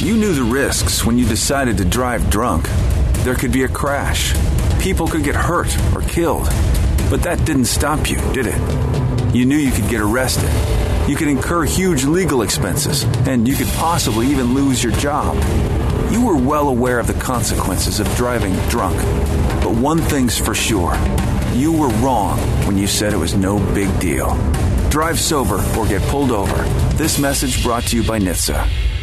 You knew the risks when you decided to drive drunk. There could be a crash. People could get hurt or killed. But that didn't stop you, did it? You knew you could get arrested. You could incur huge legal expenses, and you could possibly even lose your job. You were well aware of the consequences of driving drunk. But one thing's for sure. You were wrong when you said it was no big deal. Drive sober or get pulled over. This message brought to you by NHTSA.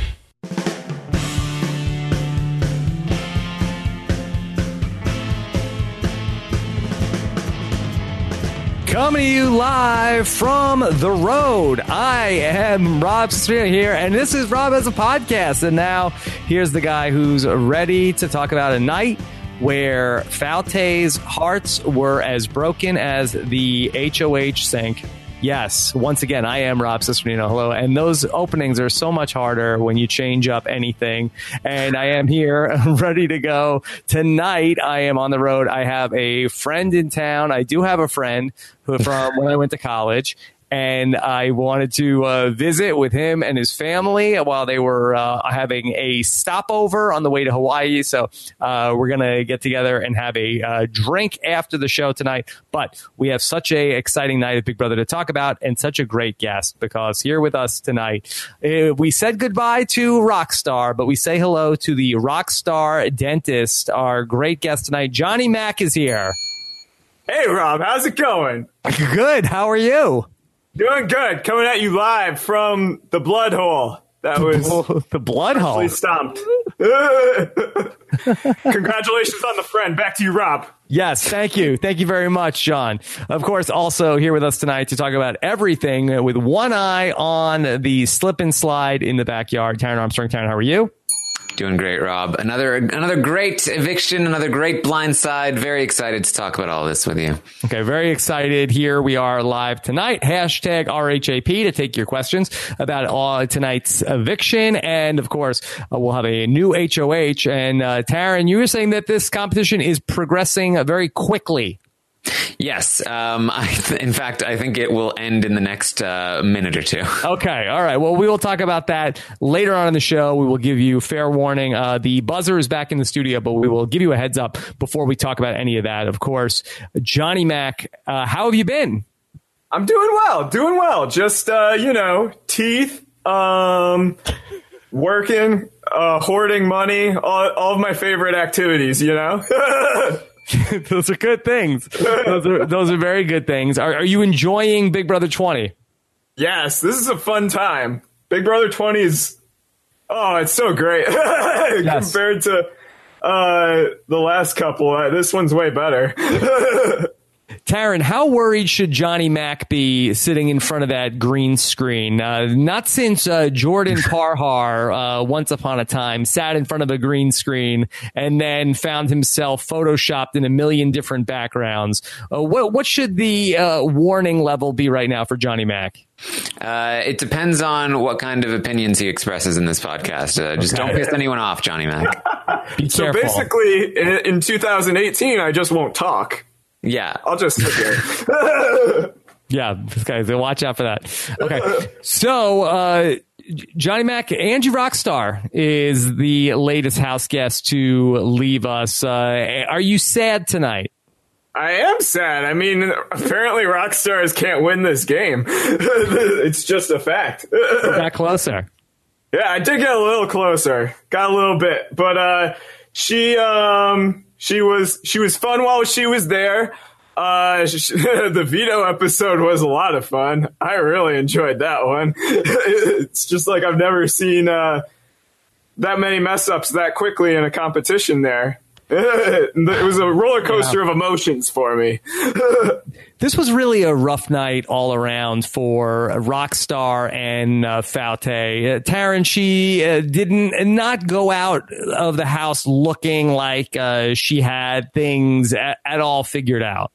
Coming to you live from the road. I am Rob Cesternino here, and this is Rob Has a Podcast. And now here's the guy who's ready to talk about a night where Fauté's hearts were as broken as the HOH sink. Yes, once again, I am Rob Cesternino. Hello. And those openings are so much harder when you change up anything. And I am here ready to go. Tonight, I am on the road. I have a friend in town. I do have a friend who from when I went to college. And I wanted to visit with him and his family while they were having a stopover on the way to Hawaii. So we're going to get together and have a drink after the show tonight. But we have such a exciting night of Big Brother to talk about and such a great guest because here with us tonight, we said goodbye to Rockstar, but we say hello to the Rockstar dentist. Our great guest tonight, Johnny Mac, is here. Hey, Rob. How's it going? Good. How are you? Doing good. Coming at you live from the blood hole. That was the blood hole. Stomped. Congratulations on the friend. Back to you, Rob. Yes, thank you. Thank you very much, John. Of course, also here with us tonight to talk about everything with one eye on the slip and slide in the backyard. Taryn Armstrong. Taryn, how are you? Doing great, Rob. Another great eviction, another great blindside. Very excited to talk about all this with you. Okay, very excited. Here we are live tonight. Hashtag RHAP to take your questions about tonight's eviction. And of course, we'll have a new HOH. And Taryn, you were saying that this competition is progressing very quickly. Yes. In fact, I think it will end in the next minute or two. Okay. All right. Well, we will talk about that later on in the show. We will give you fair warning. The buzzer is back in the studio, but we will give you a heads up before we talk about any of that. Of course, Johnny Mac, how have you been? I'm doing well. Just, teeth, working, hoarding money, all of my favorite activities, Those are good things. Those are very good things. Are you enjoying Big Brother 20? Yes, this is a fun time. Big Brother 20 is, it's so great. Yes. Compared to the last couple. This one's way better. Taryn, how worried should Johnny Mac be sitting in front of that green screen? Not since Jordan Parhar, once upon a time, sat in front of a green screen and then found himself photoshopped in a million different backgrounds. What should the warning level be right now for Johnny Mac? It depends on what kind of opinions he expresses in this podcast. Just don't piss anyone off, Johnny Mac. Be so careful. Basically, in 2018, I just won't talk. Yeah. I'll just sit there. Yeah, guys, watch out for that. Okay. So, Johnny Mac, Angie Rockstar is the latest house guest to leave us. Are you sad tonight? I am sad. I mean, apparently Rockstars can't win this game. It's just a fact. Got closer. Yeah, I did get a little closer. Got a little bit. But she was fun while she was there. The veto episode was a lot of fun. I really enjoyed that one. It's just like I've never seen that many mess ups that quickly in a competition there. It was a roller coaster of emotions for me. This was really a rough night all around for Rockstar and Fauté. Taryn, she didn't not go out of the house looking like she had things at all figured out.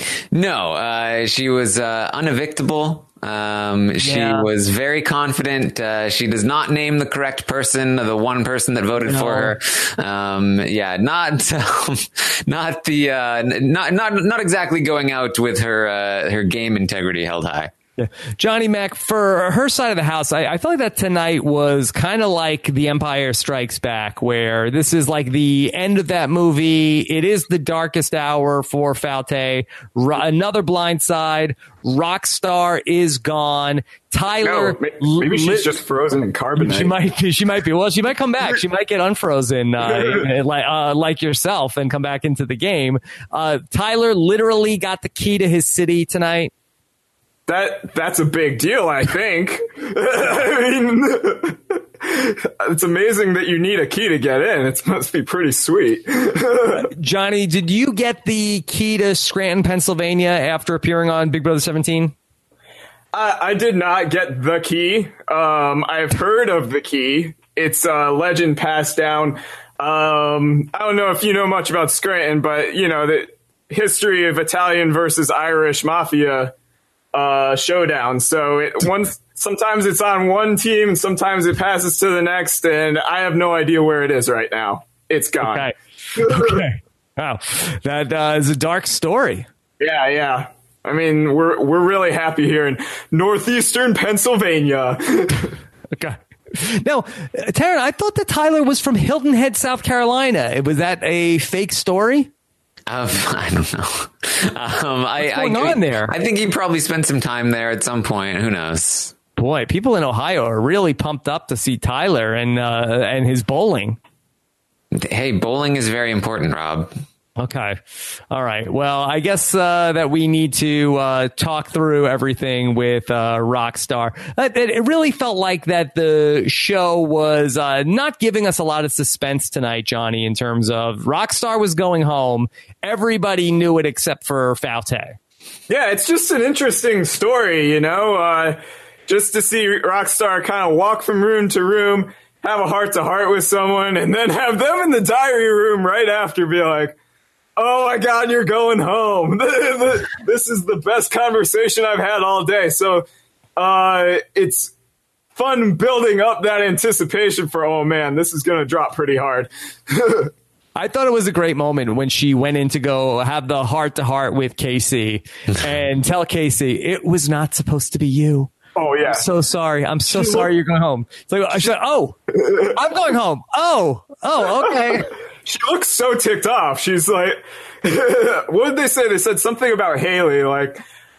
No, she was unevictable. She was very confident. She does not name the correct person, the one person that voted for her. Not exactly going out with her game integrity held high. Yeah. Johnny Mac, for her side of the house, I feel like that tonight was kind of like The Empire Strikes Back, where this is like the end of that movie. It is the darkest hour for Fauté. Another blind side. Rockstar is gone. Tyler, maybe she's just frozen in carbonite. She might be. Well, she might come back. She might get unfrozen, like yourself, and come back into the game. Tyler literally got the key to his city tonight. That's a big deal, I think. I mean, it's amazing that you need a key to get in. It must be pretty sweet. Johnny, did you get the key to Scranton, Pennsylvania after appearing on Big Brother 17? I did not get the key. I've heard of the key. It's a legend passed down. I don't know if you know much about Scranton, but you know the history of Italian versus Irish mafia showdown. So sometimes it's on one team and sometimes it passes to the next, and I have no idea where it is right now. It's gone. Okay. Wow. That is a dark story. Yeah. I mean, we're really happy here in northeastern Pennsylvania. Okay. Now, Taryn, I thought that Tyler was from Hilton Head, South Carolina. Was that a fake story? I don't know. What's going on there? I think he probably spent some time there at some point. Who knows? Boy, people in Ohio are really pumped up to see Tyler and his bowling. Hey, bowling is very important, Rob. Okay. All right. Well, I guess that we need to talk through everything with Rockstar. It really felt like that the show was not giving us a lot of suspense tonight, Johnny, in terms of Rockstar was going home. Everybody knew it except for Fauté. Yeah, it's just an interesting story, you know, just to see Rockstar kind of walk from room to room, have a heart-to-heart with someone, and then have them in the diary room right after be like, oh my God, you're going home. This is the best conversation I've had all day. So it's fun building up that anticipation for, oh man, this is going to drop pretty hard. I thought it was a great moment when she went in to go have the heart-to-heart with Casey and tell Casey, it was not supposed to be you. Oh, yeah. I'm so sorry. I'm so sorry you're going home. It's like, I said, oh, I'm going home. Oh, okay. She looks so ticked off. She's like, what did they say? They said something about Haley, like,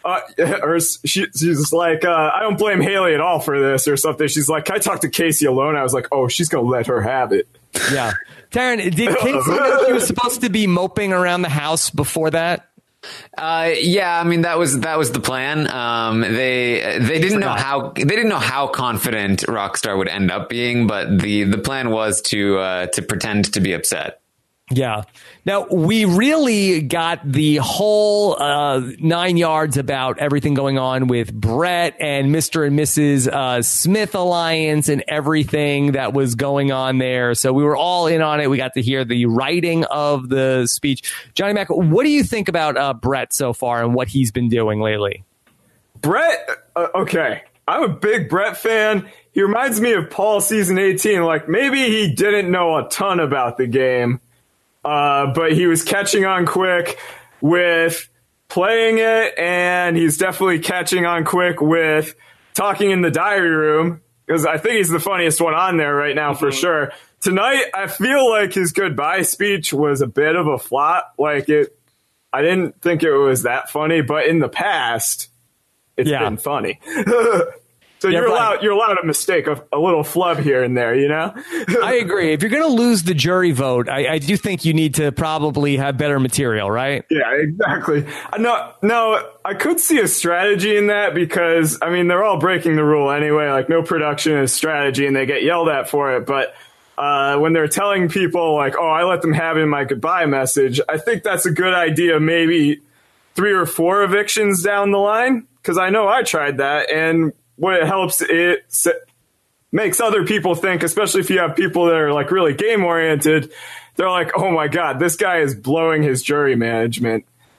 she's like, I don't blame Haley at all for this or something. She's like, can I talk to Casey alone? I was like, oh, she's going to let her have it. Yeah. Taryn, did Casey know she was supposed to be moping around the house before that? Yeah, I mean that was the plan. They didn't know how confident Rockstar would end up being, but the plan was to pretend to be upset. Yeah. Now, we really got the whole 9 yards about everything going on with Brett and Mr. and Mrs. Smith alliance and everything that was going on there. So we were all in on it. We got to hear the writing of the speech. Johnny Mac, what do you think about Brett so far and what he's been doing lately? Brett, okay. I'm a big Brett fan. He reminds me of Paul season 18. Like, maybe he didn't know a ton about the game. But he was catching on quick with playing it, and he's definitely catching on quick with talking in the diary room, because I think he's the funniest one on there right now for sure. Tonight, I feel like his goodbye speech was a bit of a flop. I didn't think it was that funny, but in the past, it's been funny. So you're allowed a mistake, a little flub here and there, you know? I agree. If you're going to lose the jury vote, I do think you need to probably have better material, right? Yeah, exactly. No, I could see a strategy in that because, I mean, they're all breaking the rule anyway. Like, no production is strategy, and they get yelled at for it. But when they're telling people, like, oh, I let them have in my goodbye message, I think that's a good idea maybe 3 or 4 evictions down the line, because I know I tried that, and what it helps, it makes other people think, especially if you have people that are like really game oriented, they're like, oh my God, this guy is blowing his jury management.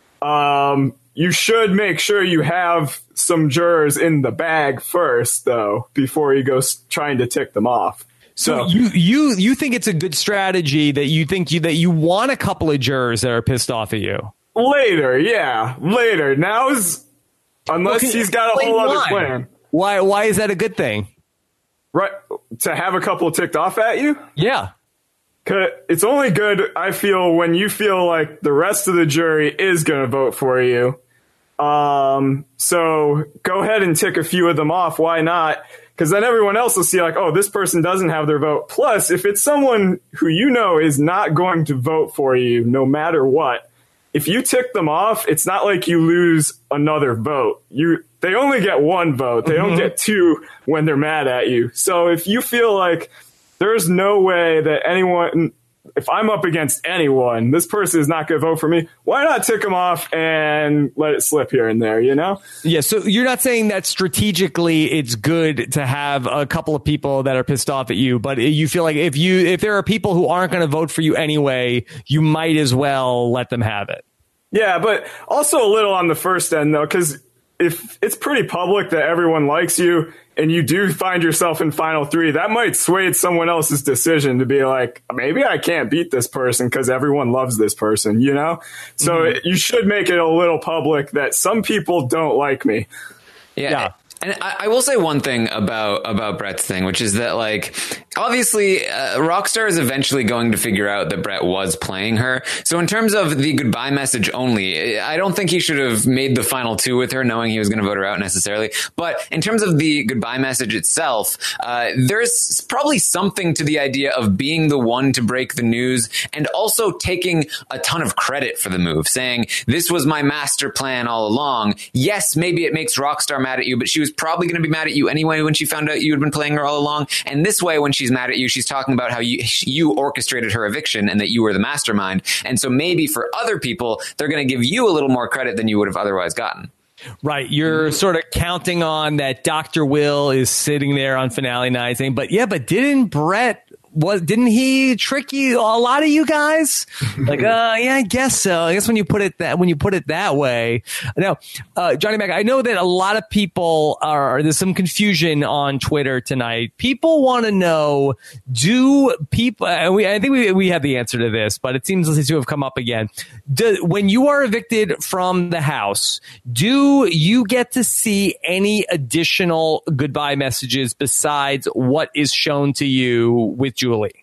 You should make sure you have some jurors in the bag first, though, before you go trying to tick them off. So you think it's a good strategy that you want a couple of jurors that are pissed off at you? Later, yeah. Later. Unless he's got a whole other plan. Why is that a good thing? Right. To have a couple ticked off at you? Yeah. 'Cause it's only good, I feel, when you feel like the rest of the jury is going to vote for you. So go ahead and tick a few of them off. Why not? Because then everyone else will see like, oh, this person doesn't have their vote. Plus, if it's someone who you know is not going to vote for you no matter what, if you tick them off, it's not like you lose another vote. They only get one vote. They don't get two when they're mad at you. So if you feel like there's no way that anyone, if I'm up against anyone, this person is not going to vote for me, why not tick them off and let it slip here and there, you know? Yeah, so you're not saying that strategically it's good to have a couple of people that are pissed off at you, but you feel like if there are people who aren't going to vote for you anyway, you might as well let them have it. Yeah, but also a little on the first end, though, because if it's pretty public that everyone likes you and you do find yourself in final three, that might sway someone else's decision to be like, maybe I can't beat this person because everyone loves this person, you know? So you should make it a little public that some people don't like me. Yeah. And I will say one thing about Brett's thing, which is that, like, obviously, Rockstar is eventually going to figure out that Brett was playing her. So in terms of the goodbye message only, I don't think he should have made the final two with her, knowing he was going to vote her out necessarily. But in terms of the goodbye message itself, there's probably something to the idea of being the one to break the news and also taking a ton of credit for the move, saying, this was my master plan all along. Yes, maybe it makes Rockstar mad at you, but she was probably going to be mad at you anyway when she found out you had been playing her all along. And this way, when she's mad at you, she's talking about how you orchestrated her eviction and that you were the mastermind. And so maybe for other people, they're going to give you a little more credit than you would have otherwise gotten. Right. You're sort of counting on that Dr. Will is sitting there on finale night saying, but didn't Brett, didn't he trick you, a lot of you guys? Like, yeah, I guess so. I guess when you put it that way. Now, Johnny Mac, I know that a lot of people there's some confusion on Twitter tonight. People want to know, I think we have the answer to this, but it seems to have come up again. When you are evicted from the house, do you get to see any additional goodbye messages besides what is shown to you with Julie?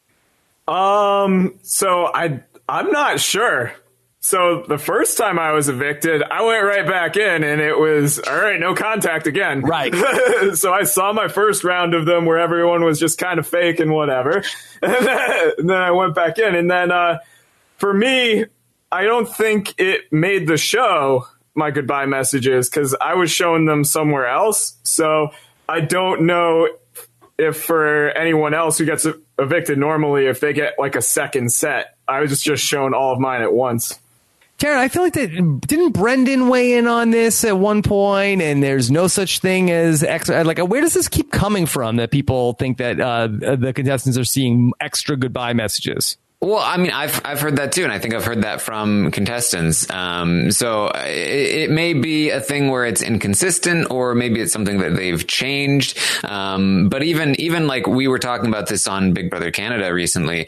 So I'm not sure. So the first time I was evicted, I went right back in and it was, all right, no contact again. Right. So I saw my first round of them where everyone was just kind of fake and whatever. And then I went back in. And then, for me, I don't think it made the show, my goodbye messages, because I was showing them somewhere else. So I don't know if for anyone else who gets evicted normally, if they get like a second set. I was just shown all of mine at once. Karen, I feel like didn't Brendan weigh in on this at one point, and there's no such thing as extra? Like, where does this keep coming from that people think that the contestants are seeing extra goodbye messages? Well, I mean, I've heard that too, and I think I've heard that from contestants. So it may be a thing where it's inconsistent, or maybe it's something that they've changed. But even like we were talking about this on Big Brother Canada recently,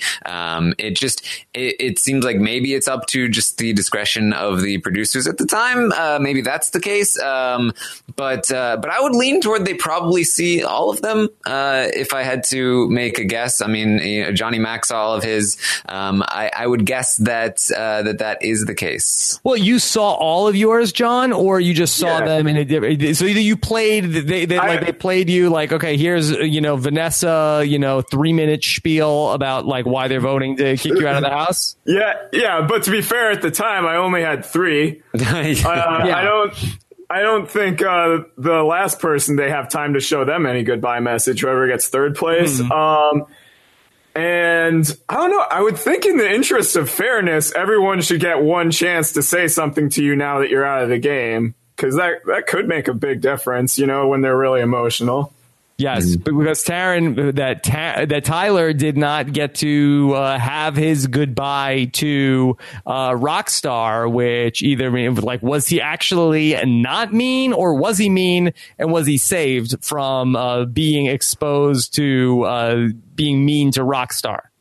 it seems like maybe it's up to just the discretion of the producers at the time. Maybe that's the case. But I would lean toward they probably see all of them. If I had to make a guess, I mean, Johnny Mac saw all of his. I would guess that that is the case. Well, you saw all of yours, John, or you just saw them in a different. So either you played, they played you like, okay, here's Vanessa, 3-minute spiel about like why they're voting to kick you out of the house. Yeah. But to be fair, at the time, I only had 3. I don't think the last person they have time to show them any goodbye message. Whoever gets third place. And I don't know, I would think in the interest of fairness, everyone should get one chance to say something to you now that you're out of the game. Because that could make a big difference, when they're really emotional. Yes, because that Tyler did not get to have his goodbye to Rockstar, which either like, was he actually not mean, or was he mean, and was he saved from being exposed to being mean to Rockstar?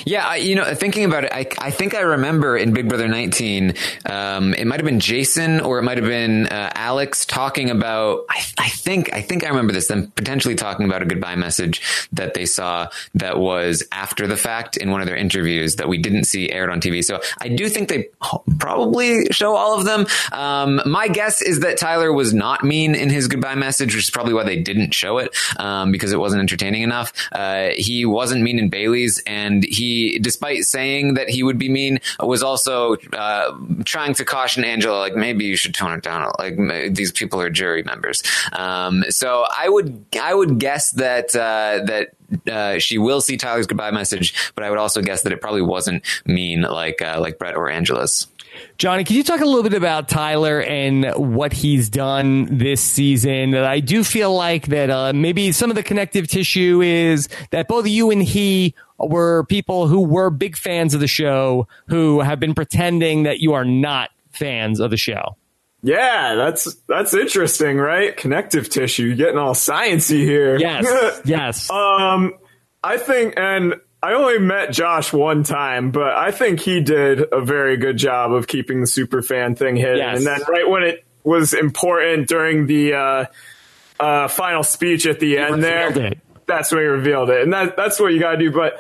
Yeah, thinking about it, I think I remember in Big Brother 19, it might have been Jason or it might have been Alex talking about. I think I remember this. Them potentially talking about a goodbye message that they saw that was after the fact in one of their interviews that we didn't see aired on TV. So I do think they probably show all of them. My guess is that Tyler was not mean in his goodbye message, which is probably why they didn't show it, because it wasn't entertaining enough. He wasn't mean in Bailey's, and he, despite saying that he would be mean, was also trying to caution Angela, like, maybe you should tone it down. Like, these people are jury members. So I would guess that she will see Tyler's goodbye message, but I would also guess that it probably wasn't mean like Brett or Angela's. Johnny, can you talk a little bit about Tyler and what he's done this season? I do feel like that maybe some of the connective tissue is that both you and he were people who were big fans of the show who have been pretending that you are not fans of the show. Yeah, that's interesting, right? Connective tissue, getting all sciencey here. Yes, yes. I think, and I only met Josh one time, but I think he did a very good job of keeping the superfan thing hidden. Yes. And then right when it was important during the final speech at the end there, that's when he revealed it. And that's what you got to do. But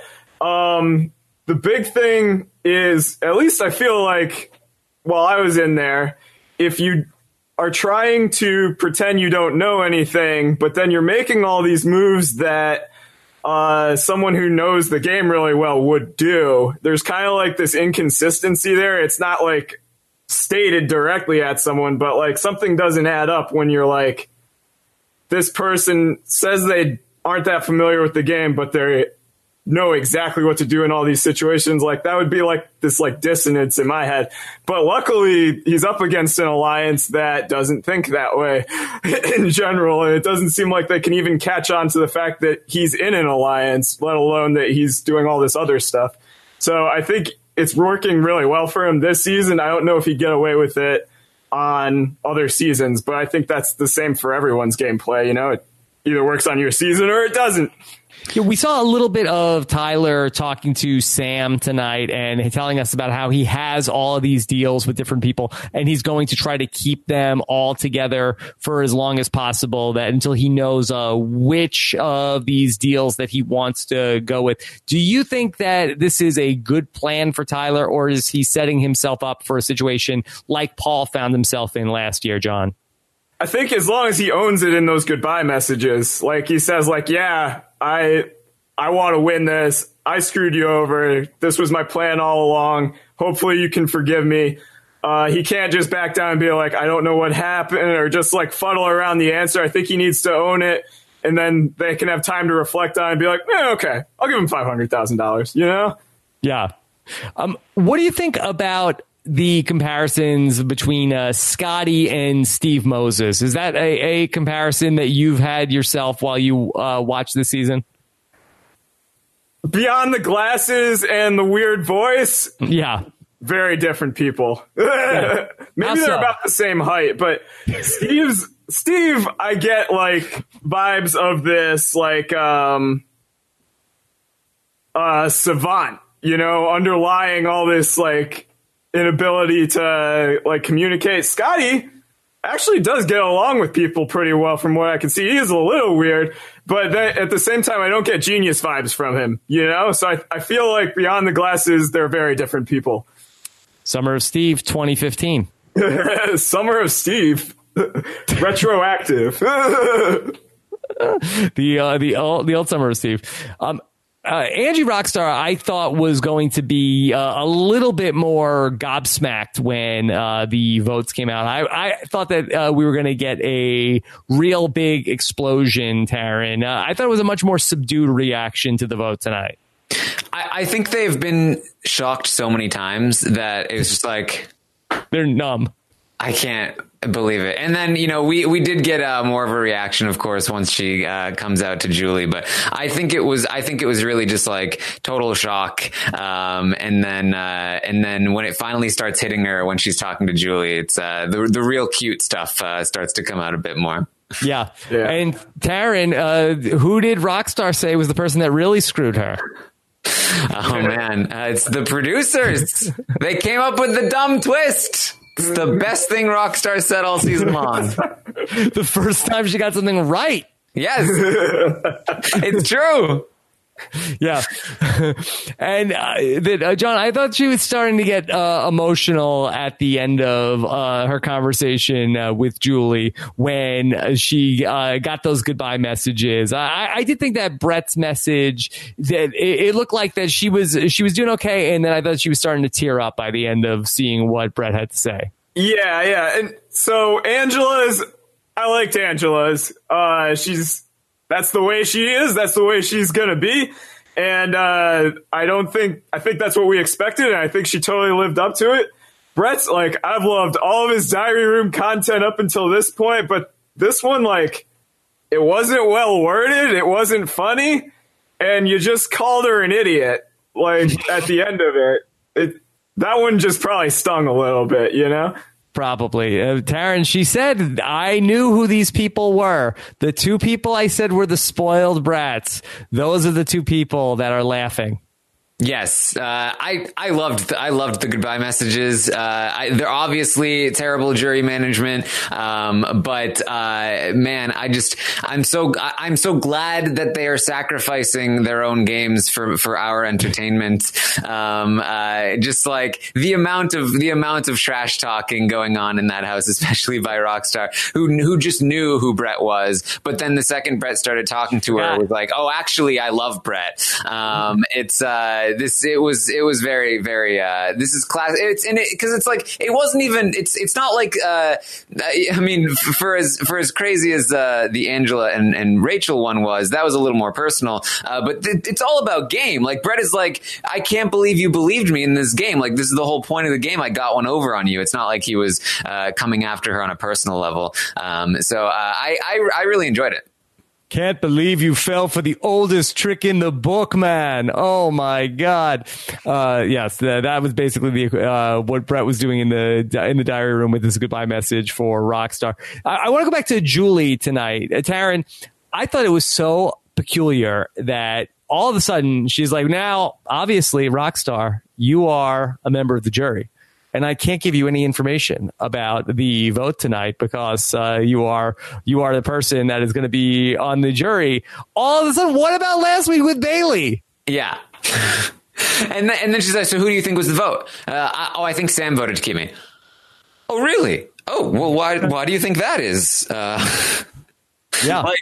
the big thing is, at least I feel like while I was in there, if you are trying to pretend you don't know anything, but then you're making all these moves that someone who knows the game really well would do, there's kind of like this inconsistency there. It's not like stated directly at someone, but like something doesn't add up when you're like, this person says they aren't that familiar with the game, but they know exactly what to do in all these situations. Like, that would be like this like dissonance in my head. But luckily he's up against an alliance that doesn't think that way in general. And it doesn't seem like they can even catch on to the fact that he's in an alliance, let alone that he's doing all this other stuff. So I think it's working really well for him this season. I don't know if he'd get away with it on other seasons, but I think that's the same for everyone's gameplay. It either works on your season or it doesn't. Yeah, we saw a little bit of Tyler talking to Sam tonight and telling us about how he has all of these deals with different people and he's going to try to keep them all together for as long as possible, that until he knows which of these deals that he wants to go with. Do you think that this is a good plan for Tyler, or is he setting himself up for a situation like Paul found himself in last year, John? I think as long as he owns it in those goodbye messages, like he says, like, yeah, I want to win this. I screwed you over. This was my plan all along. Hopefully you can forgive me. He can't just back down and be like, I don't know what happened, or just like fuddle around the answer. I think he needs to own it, and then they can have time to reflect on it and be like, okay, I'll give him $500,000, Yeah. What do you think about the comparisons between Scotty and Steve Moses? Is that a comparison that you've had yourself while you watch this season? Beyond the glasses and the weird voice? Yeah. Very different people. Yeah. Maybe they're about the same height, but Steve, I get like vibes of this like savant, underlying all this like inability to like communicate. Scotty actually does get along with people pretty well from what I can see. He is a little weird, but then at the same time, I don't get genius vibes from him, So I feel like beyond the glasses, they're very different people. Summer of Steve 2015. Summer of Steve. Retroactive. the old Summer of Steve. Angie Rockstar, I thought, was going to be a little bit more gobsmacked when the votes came out. I thought that we were going to get a real big explosion, Taryn. I thought it was a much more subdued reaction to the vote tonight. I think they've been shocked so many times that it was just like... They're numb. I can't believe it. And then, we did get more of a reaction, of course, once she comes out to Julie. But I think it was really just like total shock. And then when it finally starts hitting her when she's talking to Julie, it's the real cute stuff starts to come out a bit more. Yeah. And Taryn, who did Rockstar say was the person that really screwed her? Oh man, it's the producers. They came up with the dumb twist. It's the best thing Rockstar said all season long. The first time she got something right. Yes, it's true. Yeah. And John, I thought she was starting to get emotional at the end of her conversation with Julie when she got those goodbye messages. I did think that Brett's message, that it looked like that she was doing okay, and then I thought she was starting to tear up by the end of seeing what Brett had to say. Yeah. And so I liked Angela's. That's the way she is. That's the way she's going to be. And I think that's what we expected. And I think she totally lived up to it. Brett's like, I've loved all of his diary room content up until this point. But this one, like, it wasn't well worded. It wasn't funny. And you just called her an idiot, like, at the end of it. That one just probably stung a little bit, you know? Probably. Taryn, she said, I knew who these people were. The two people I said were the spoiled brats. Those are the two people that are laughing. Yes, I loved the goodbye messages. They're obviously terrible jury management, but man, I'm so glad that they are sacrificing their own games for our entertainment. Just like the amount of trash talking going on in that house, especially by Rockstar, who just knew who Brett was, but then the second Brett started talking to her, was like, oh, actually, I love Brett. It was very, very, this is class. It's in it because it's like, it wasn't even, it's not like, I mean, for as crazy as, the Angela and Rachel one was, that was a little more personal. But it's all about game. Like Brett is like, I can't believe you believed me in this game. Like this is the whole point of the game. I got one over on you. It's not like he was, coming after her on a personal level. So I really enjoyed it. Can't believe you fell for the oldest trick in the book, man. Oh my God. Yes, that was basically what Brett was doing in the diary room with this goodbye message for Rockstar. I want to go back to Julie tonight. Taryn, I thought it was so peculiar that all of a sudden she's like, now, obviously, Rockstar, you are a member of the jury. And I can't give you any information about the vote tonight because you are the person that is going to be on the jury. All of a sudden, what about last week with Bailey? Yeah. and then she's like, so who do you think was the vote? I think Sam voted to keep me. Oh, really? Oh, well, why do you think that is? Yeah. Like,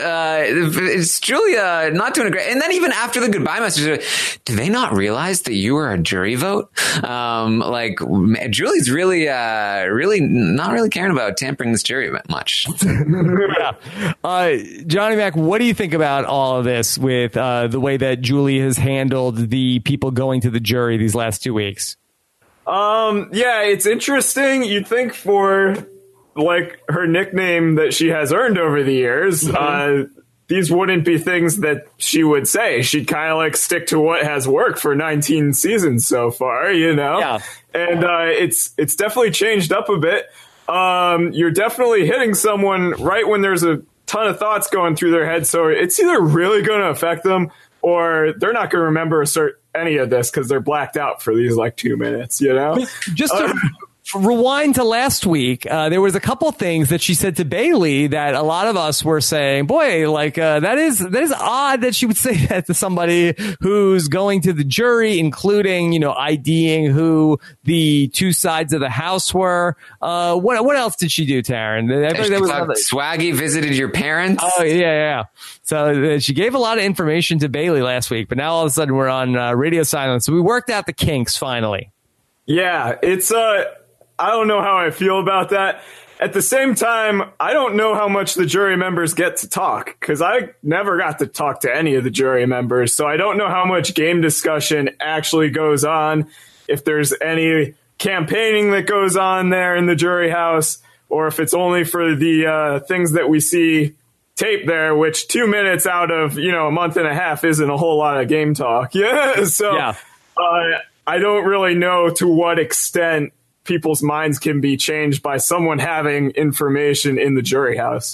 it's Julia not doing a great. And then even after the goodbye message, do they not realize that you were a jury vote? Like Julie's really not really caring about tampering this jury much. Yeah. Johnny Mac, what do you think about all of this with the way that Julie has handled the people going to the jury these last 2 weeks? Yeah, it's interesting. You'd think for like her nickname that she has earned over the years, these wouldn't be things that she would say. She'd kind of like stick to what has worked for 19 seasons so far, you know? Yeah. And it's definitely changed up a bit. You're definitely hitting someone right when there's a ton of thoughts going through their head. So it's either really going to affect them or they're not going to remember any of this because they're blacked out for these like 2 minutes, you know? Just to rewind to last week, there was a couple things that she said to Bailey that a lot of us were saying, boy, like, that is odd that she would say that to somebody who's going to the jury, including, you know, IDing who the two sides of the house were. What else did she do, Taryn? Swaggy visited your parents. Oh, yeah. So she gave a lot of information to Bailey last week, but now all of a sudden we're on radio silence. So we worked out the kinks finally. Yeah, it's I don't know how I feel about that. At the same time, I don't know how much the jury members get to talk because I never got to talk to any of the jury members. So I don't know how much game discussion actually goes on, if there's any campaigning that goes on there in the jury house, or if it's only for the things that we see tape there, which 2 minutes out of, you know, a month and a half isn't a whole lot of game talk. Yeah. So yeah. I don't really know to what extent people's minds can be changed by someone having information in the jury house.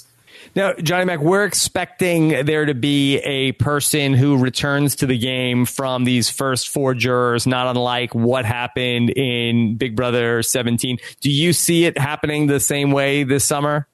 Now, Johnny Mac, we're expecting there to be a person who returns to the game from these first 4 jurors, not unlike what happened in Big Brother 17. Do you see it happening the same way this summer?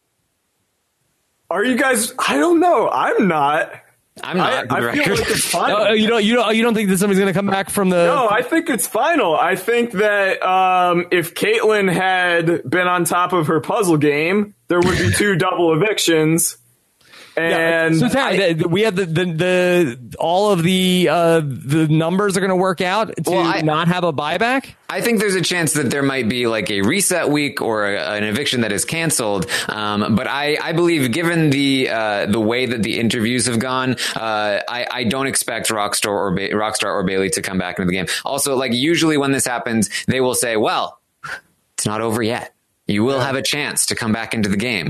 Are you guys? I don't know. I'm not. I'm not. I feel like it's final. You don't think that somebody's going to come back from the? No, I think it's final. I think that if Caitlyn had been on top of her puzzle game, there would be 2 double evictions. And so we have the all of the numbers are going to work out to not have a buyback. I think there's a chance that there might be like a reset week or an eviction that is canceled. But I believe, given the way that the interviews have gone, I don't expect Rockstar or Bailey to come back into the game. Also, like usually when this happens, they will say, "Well, it's not over yet. You will have a chance to come back into the game."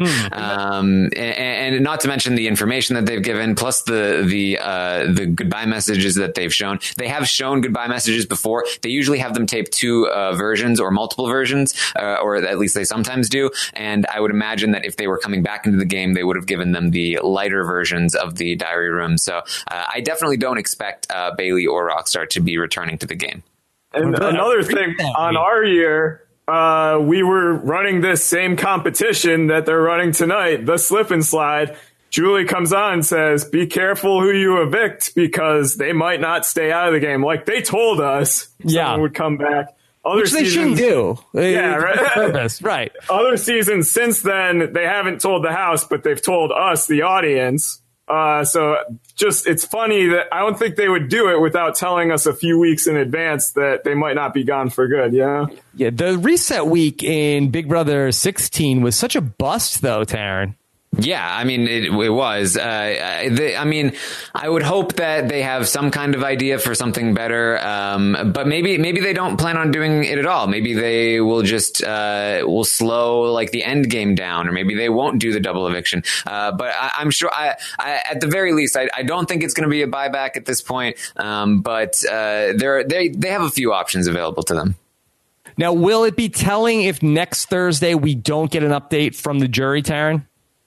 And not to mention the information that they've given, plus the goodbye messages that they've shown. They have shown goodbye messages before. They usually have them taped 2 versions or multiple versions, or at least they sometimes do. And I would imagine that if they were coming back into the game, they would have given them the lighter versions of the diary room. So I definitely don't expect Bailey or Rockstar to be returning to the game. And another thing on our year, we were running this same competition that they're running tonight, the slip and slide. Julie comes on and says, "Be careful who you evict because they might not stay out of the game." Like they told us someone would come back. Which they shouldn't do. Yeah, right. Purpose, right. Other seasons since then, they haven't told the house, but they've told us, the audience. So just, it's funny that I don't think they would do it without telling us a few weeks in advance that they might not be gone for good. Yeah. Yeah. The reset week in Big Brother 16 was such a bust though, Taryn. Yeah, I mean, it was. I mean, I would hope that they have some kind of idea for something better. But maybe they don't plan on doing it at all. Maybe they will just will slow like the end game down, or maybe they won't do the double eviction. But I'm sure, at the very least, I don't think it's going to be a buyback at this point. But they have a few options available to them. Now, will it be telling if next Thursday we don't get an update from the jury, Taryn?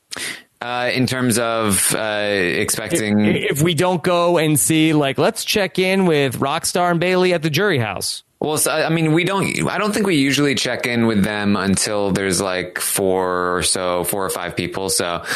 In terms of expecting, if we don't go and see, like, let's check in with Rockstar and Bailey at the jury house. Well, so, I mean, I don't think we usually check in with them until there's like 4 or 5 people. So,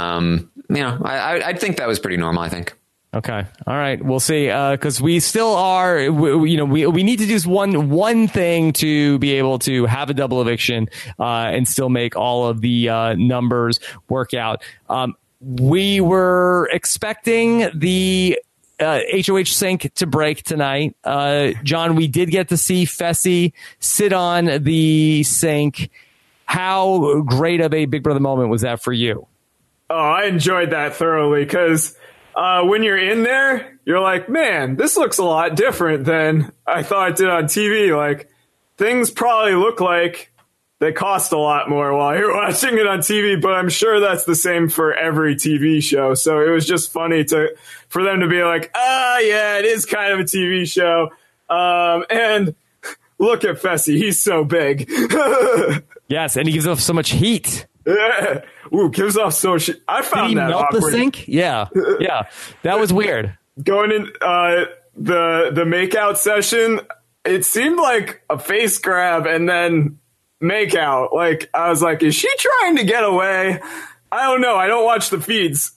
I think that was pretty normal, I think. Okay. All right. We'll see. Cause we still are, we need to do one thing to be able to have a double eviction, and still make all of the, numbers work out. We were expecting the, HOH sink to break tonight. John, we did get to see Fessy sit on the sink. How great of a Big Brother moment was that for you? Oh, I enjoyed that thoroughly because when you're in there, you're like, man, this looks a lot different than I thought it did on TV. Like, things probably look like they cost a lot more while you're watching it on TV, but I'm sure that's the same for every TV show. So it was just funny for them to be like, yeah, it is kind of a TV show. And look at Fessy. He's so big. Yes, and he gives off so much heat. Yeah. Ooh, gives off so much. I found Did he that melt awkward. the sink? Yeah. Yeah. That was weird. Going in the makeout session, it seemed like a face grab and then makeout. Like, I was like, is she trying to get away? I don't know. I don't watch the feeds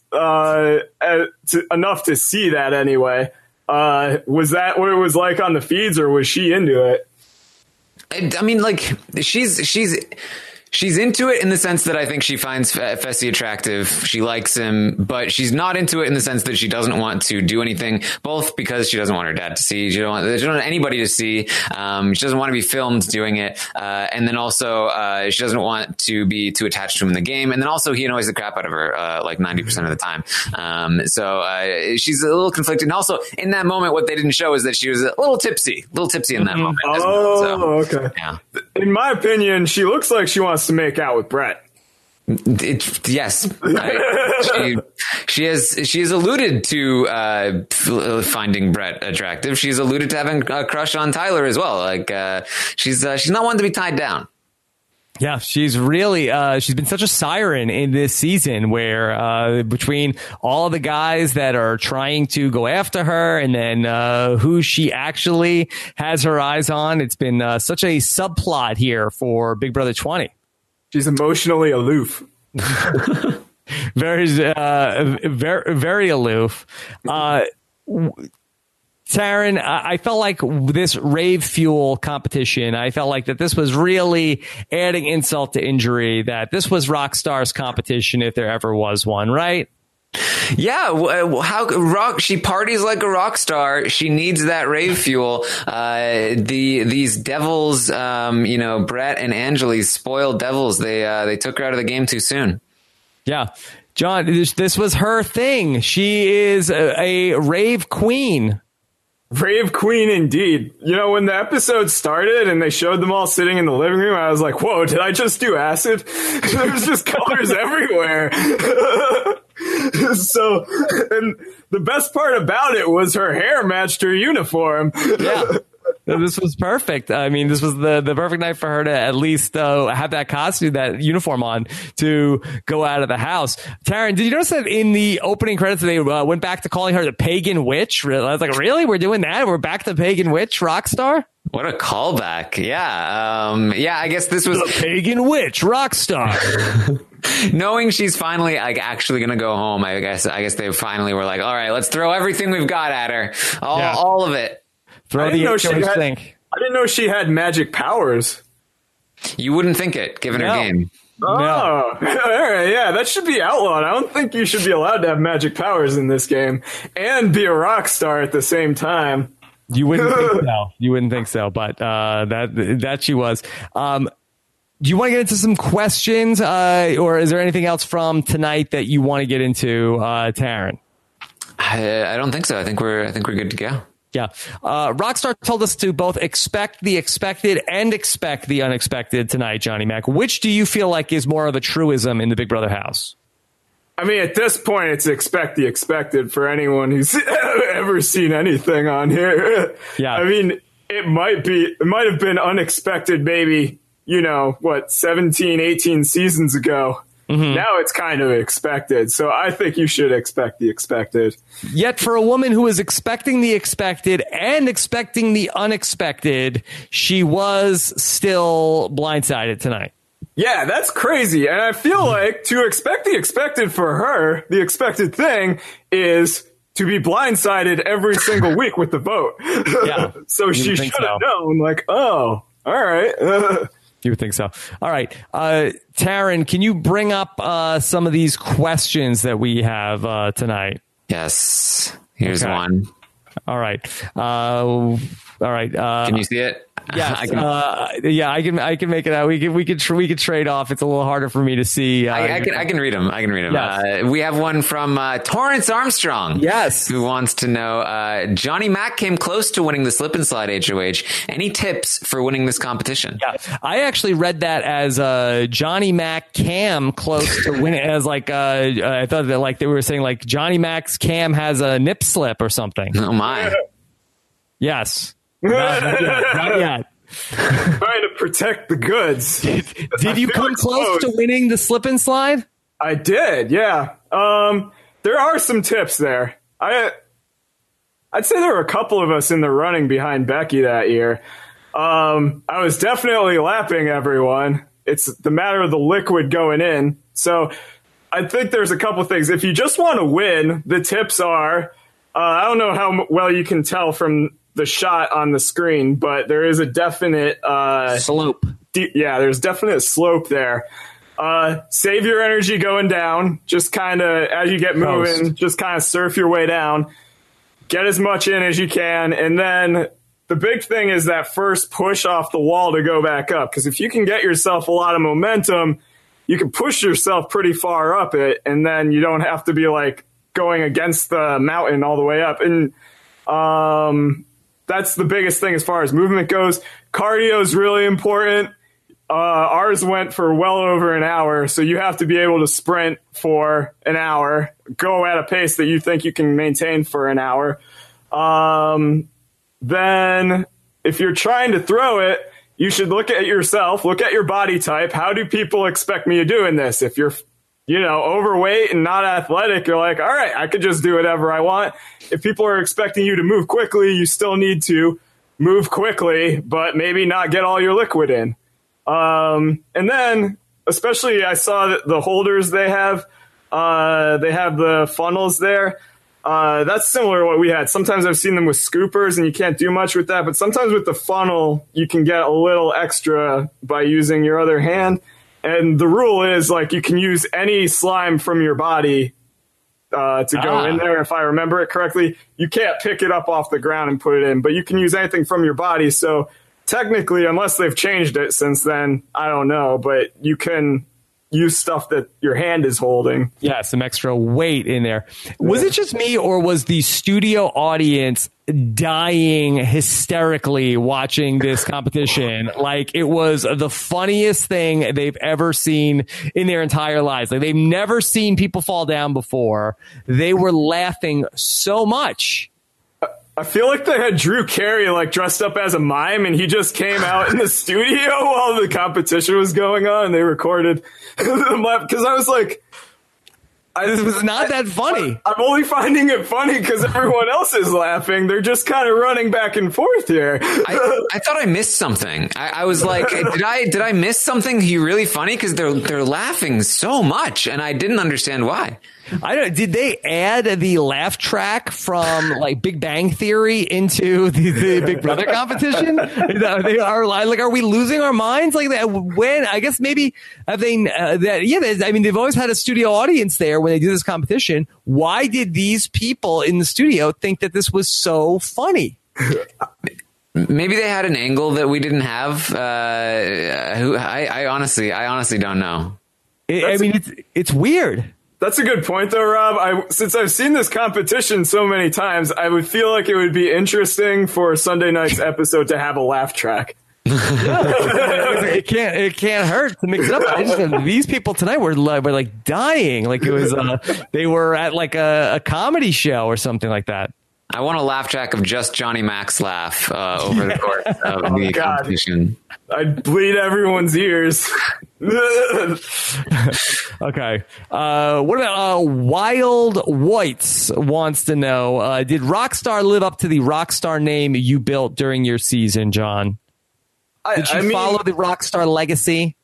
enough to see that anyway. Was that what it was like on the feeds, or was she into it? I mean, like, she's into it in the sense that I think she finds Fessy attractive. She likes him, but she's not into it in the sense that she doesn't want to do anything, both because she doesn't want her dad to see. She doesn't want anybody to see. She doesn't want to be filmed doing it. And then also, she doesn't want to be too attached to him in the game. And then also, he annoys the crap out of her, like 90% of the time. So she's a little conflicted. And also, in that moment, what they didn't show is that she was a little tipsy in that moment. Oh, okay. Yeah. In my opinion, she looks like she wants to make out with Brett. Yes, she has alluded to finding Brett attractive. She's alluded to having a crush on Tyler as well. Like she's not one to be tied down. Yeah, she's really she's been such a siren in this season where between all the guys that are trying to go after her and then who she actually has her eyes on, it's been such a subplot here for Big Brother 20. She's emotionally aloof. Very, very aloof. Taryn, I felt like this Rave Fuel competition, I felt like that this was really adding insult to injury, that this was Rockstar's competition if there ever was one, right? Yeah, she parties like a rock star. She needs that rave fuel. These devils, Brett and Angela, these spoiled devils, they took her out of the game too soon. Yeah. John, this was her thing. She is a rave queen. Rave queen indeed. You know, when the episode started and they showed them all sitting in the living room, I was like, whoa, did I just do acid? There's just colors everywhere. So, and the best part about it was her hair matched her uniform. Yeah. This was perfect. I mean, this was the perfect night for her to at least have that costume, that uniform on to go out of the house. Taryn, did you notice that in the opening credits they went back to calling her the pagan witch? I was like, really? We're doing that? We're back to pagan witch, Rockstar? What a callback. Yeah. I guess this was the pagan witch, Rockstar. Knowing she's finally actually going to go home, I guess they finally were like, all right, let's throw everything we've got at her. All of it. I didn't know she had magic powers. You wouldn't think it, given her game. Oh, all right, yeah, that should be outlawed. I don't think you should be allowed to have magic powers in this game and be a rock star at the same time. You wouldn't think so. You wouldn't think so, but that she was. Do you want to get into some questions, or is there anything else from tonight that you want to get into, Taryn? I don't think so. I think we're good to go. Yeah. Rockstar told us to both expect the expected and expect the unexpected tonight, Johnny Mac. Which do you feel like is more of a truism in the Big Brother house? I mean, at this point, it's expect the expected for anyone who's ever seen anything on here. Yeah. I mean, it might have been unexpected maybe, 17, 18 seasons ago. Mm-hmm. Now it's kind of expected. So I think you should expect the expected. Yet for a woman who is expecting the expected and expecting the unexpected, she was still blindsided tonight. Yeah, that's crazy. And I feel like to expect the expected for her, the expected thing is to be blindsided every single week with the vote. Yeah. So she should have known, like, oh, all right. You would think so. All right. Taryn, can you bring up some of these questions that we have tonight? Yes. Here's one. All right. Can you see it? Yes. I can make it out. We could trade off. It's a little harder for me to see. I can read them. Yes. We have one from Torrance Armstrong. Yes. Who wants to know, Johnny Mac came close to winning the slip and slide HOH. Any tips for winning this competition? Yeah. I actually read that as Johnny Mac Cam close to winning, as like I thought that like they were saying like Johnny Mac's Cam has a nip slip or something. Oh my. Yes. Not yet. Trying to protect the goods. Did you come close to winning the slip and slide? I did, yeah. There are some tips there. I'd say there were a couple of us in the running behind Becky that year. I was definitely lapping everyone. It's the matter of the liquid going in. So I think there's a couple things. If you just want to win, the tips are, I don't know how well you can tell from the shot on the screen, but there is a definite slope. There's definite slope there. Save your energy going down. Just kind of, as you get moving, just kind of surf your way down. Get as much in as you can. And then the big thing is that first push off the wall to go back up. Because if you can get yourself a lot of momentum, you can push yourself pretty far up it. And then you don't have to be like going against the mountain all the way up. And that's the biggest thing as far as movement goes. Cardio is really important. Ours went for well over an hour, so you have to be able to sprint for an hour, go at a pace that you think you can maintain for an hour. Then if you're trying to throw it, you should look at yourself, look at your body type. How do people expect me to do in this? If you're, overweight and not athletic, you're like, all right, I could just do whatever I want. If people are expecting you to move quickly, you still need to move quickly, but maybe not get all your liquid in. And then, especially, I saw that the holders they have the funnels there. That's similar to what we had. Sometimes I've seen them with scoopers and you can't do much with that, but sometimes with the funnel, you can get a little extra by using your other hand. And the rule is, like, you can use any slime from your body to go in there. If I remember it correctly, you can't pick it up off the ground and put it in, but you can use anything from your body. So technically, unless they've changed it since then, I don't know, but you can use stuff that your hand is holding. Yeah, some extra weight in there. Was it just me, or was the studio audience dying hysterically watching this competition? Like, it was the funniest thing they've ever seen in their entire lives. Like, they've never seen people fall down before. They were laughing so much. I feel like they had Drew Carey like dressed up as a mime, and he just came out in the studio while the competition was going on, and they recorded because I was like, this was not that funny. I'm only finding it funny because everyone else is laughing. They're just kind of running back and forth here. I thought I missed something. I was like, did I miss something really funny? Because they're laughing so much, and I didn't understand why. I don't. Did they add the laugh track from like Big Bang Theory into the Big Brother competition? Are we losing our minds like that? When I guess maybe have they? I mean, they've always had a studio audience there when they do this competition. Why did these people in the studio think that this was so funny? Maybe they had an angle that we didn't have. I honestly don't know. It's weird. That's a good point, though, Rob. Since I've seen this competition so many times, I would feel like it would be interesting for Sunday night's episode to have a laugh track. It can't hurt to mix it up. These people tonight were like dying, like it was they were at like a comedy show or something like that. I want a laugh track of just Johnny Mac's laugh over the course of the competition. I'd bleed everyone's ears. Okay. What about Wild Whites wants to know, did Rockstar live up to the Rockstar name you built during your season, John? Did you follow the Rockstar legacy?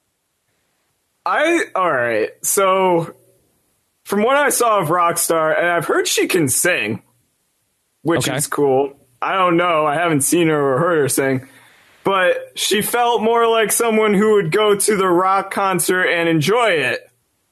All right. So from what I saw of Rockstar, and I've heard she can sing, which is cool. I don't know. I haven't seen her or heard her sing. But she felt more like someone who would go to the rock concert and enjoy it.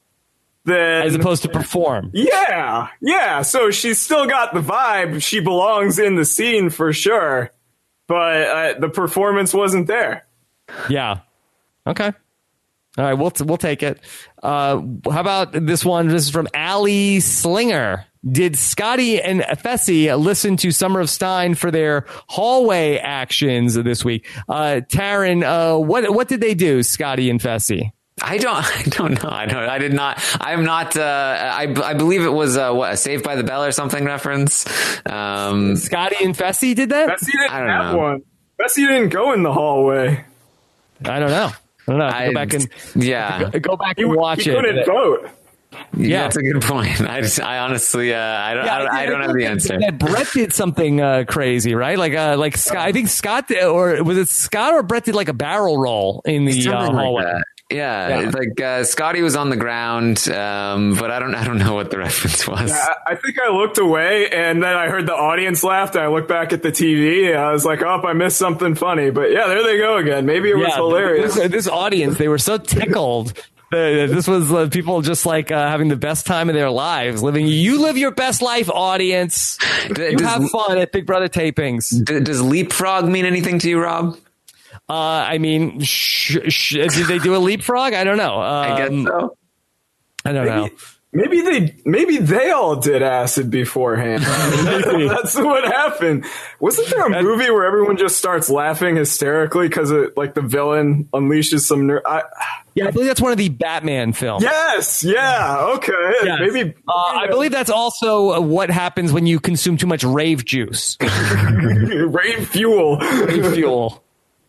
As opposed to perform. Yeah. So she's still got the vibe. She belongs in the scene for sure. But the performance wasn't there. Yeah. Okay. All right, we'll take it. How about this one? This is from Allie Slinger. Did Scotty and Fessy listen to Summer of Stein for their hallway actions this week? Taryn, what did they do, Scotty and Fessy? I don't know. I did not. I'm not. I believe it was a Saved by the Bell or something reference. Scotty and Fessy did that? Fessy didn't have one. Fessy didn't go in the hallway. I don't know. Go back and watch it. He couldn't vote. Yeah, that's a good point. I honestly, I don't have the answer. Brett did something crazy, right? Like Scott. I think Scott, or was it Scott or Brett did like a barrel roll in the hallway. Like yeah, like Scotty was on the ground, but I don't know what the reference was. Yeah, I think I looked away, and then I heard the audience laughed. And I looked back at the TV, and I was like, "Oh, I missed something funny." But yeah, there they go again. Maybe it was hilarious. This audience, they were so tickled. This was people just like having the best time of their lives. You live your best life, audience. Have fun at Big Brother tapings. Does leapfrog mean anything to you, Rob? I mean, did they do a leapfrog? I don't know. I guess so. I don't know. Maybe they all did acid beforehand. That's what happened. Wasn't there a movie where everyone just starts laughing hysterically because like the villain unleashes some Yeah, I believe that's one of the Batman films. Yes. Yeah. Okay. Yes. Maybe. I believe that's also what happens when you consume too much rave juice. Rave fuel. Rave fuel.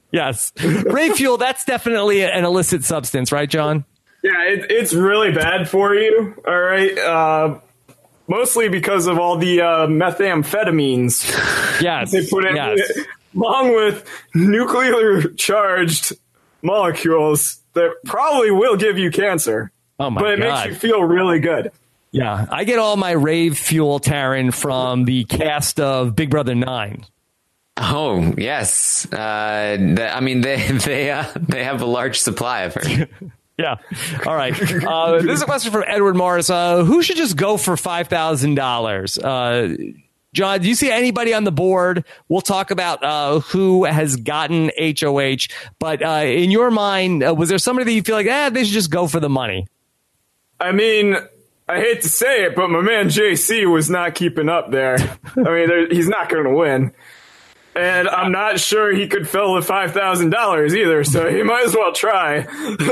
Yes. Rave fuel, that's definitely an illicit substance, right, John? Yeah, it's really bad for you. All right. Mostly because of all the methamphetamines. Yes. They put in yes. along with nuclear charged molecules that probably will give you cancer. Oh my God. But it makes you feel really good. Yeah. I get all my rave fuel, Taryn, from the cast of Big Brother 9. Oh, yes. I mean, they have a large supply, I've heard. Yeah. All right. This is a question from Edward Morris. Who should just go for $5,000? John, do you see anybody on the board? We'll talk about who has gotten HOH. But in your mind, was there somebody that you feel like, they should just go for the money? I mean, I hate to say it, but my man JC was not keeping up there. I mean, he's not going to win. And I'm not sure he could fill the $5,000 either, so he might as well try.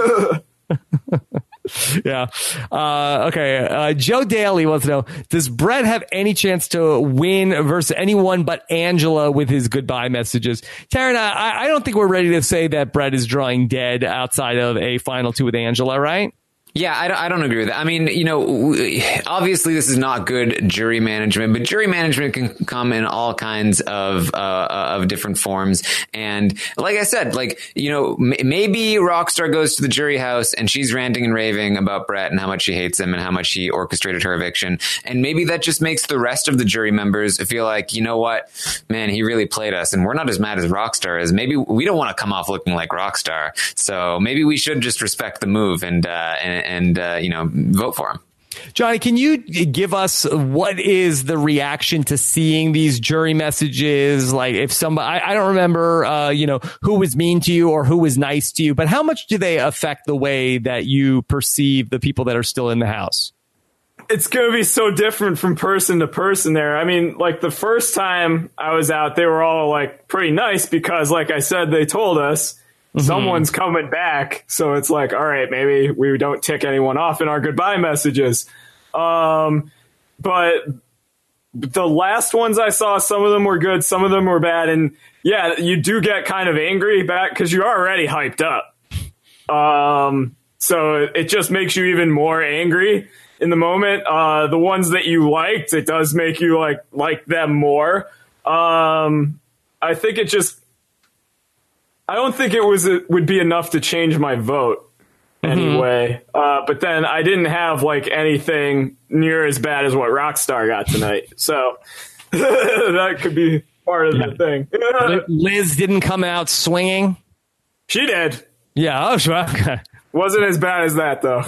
Yeah. Okay. Joe Daly wants to know, does Brett have any chance to win versus anyone but Angela with his goodbye messages? Taryn, I don't think we're ready to say that Brett is drawing dead outside of a final 2 with Angela, right? Yeah, I don't agree with that. I mean, obviously this is not good jury management, but jury management can come in all kinds of different forms. And like I said, maybe Rockstar goes to the jury house and she's ranting and raving about Brett and how much she hates him and how much he orchestrated her eviction. And maybe that just makes the rest of the jury members feel like, you know what, man, he really played us and we're not as mad as Rockstar is. Maybe we don't want to come off looking like Rockstar. So maybe we should just respect the move and vote for him. Johnny, can you give us what is the reaction to seeing these jury messages? Like if somebody, I don't remember, who was mean to you or who was nice to you, but how much do they affect the way that you perceive the people that are still in the house? It's going to be so different from person to person there. I mean, like the first time I was out, they were all like pretty nice because like I said, they told us someone's coming back. So it's like, all right, maybe we don't tick anyone off in our goodbye messages. But the last ones I saw, some of them were good, some of them were bad. And yeah, you do get kind of angry back because you're already hyped up. So it just makes you even more angry in the moment. The ones that you liked, it does make you like them more. I think I don't think it would be enough to change my vote anyway. But then I didn't have anything near as bad as what Rockstar got tonight. So that could be part of the thing. Liz didn't come out swinging. She did. Yeah. Oh, sure. Okay. Wasn't as bad as that though.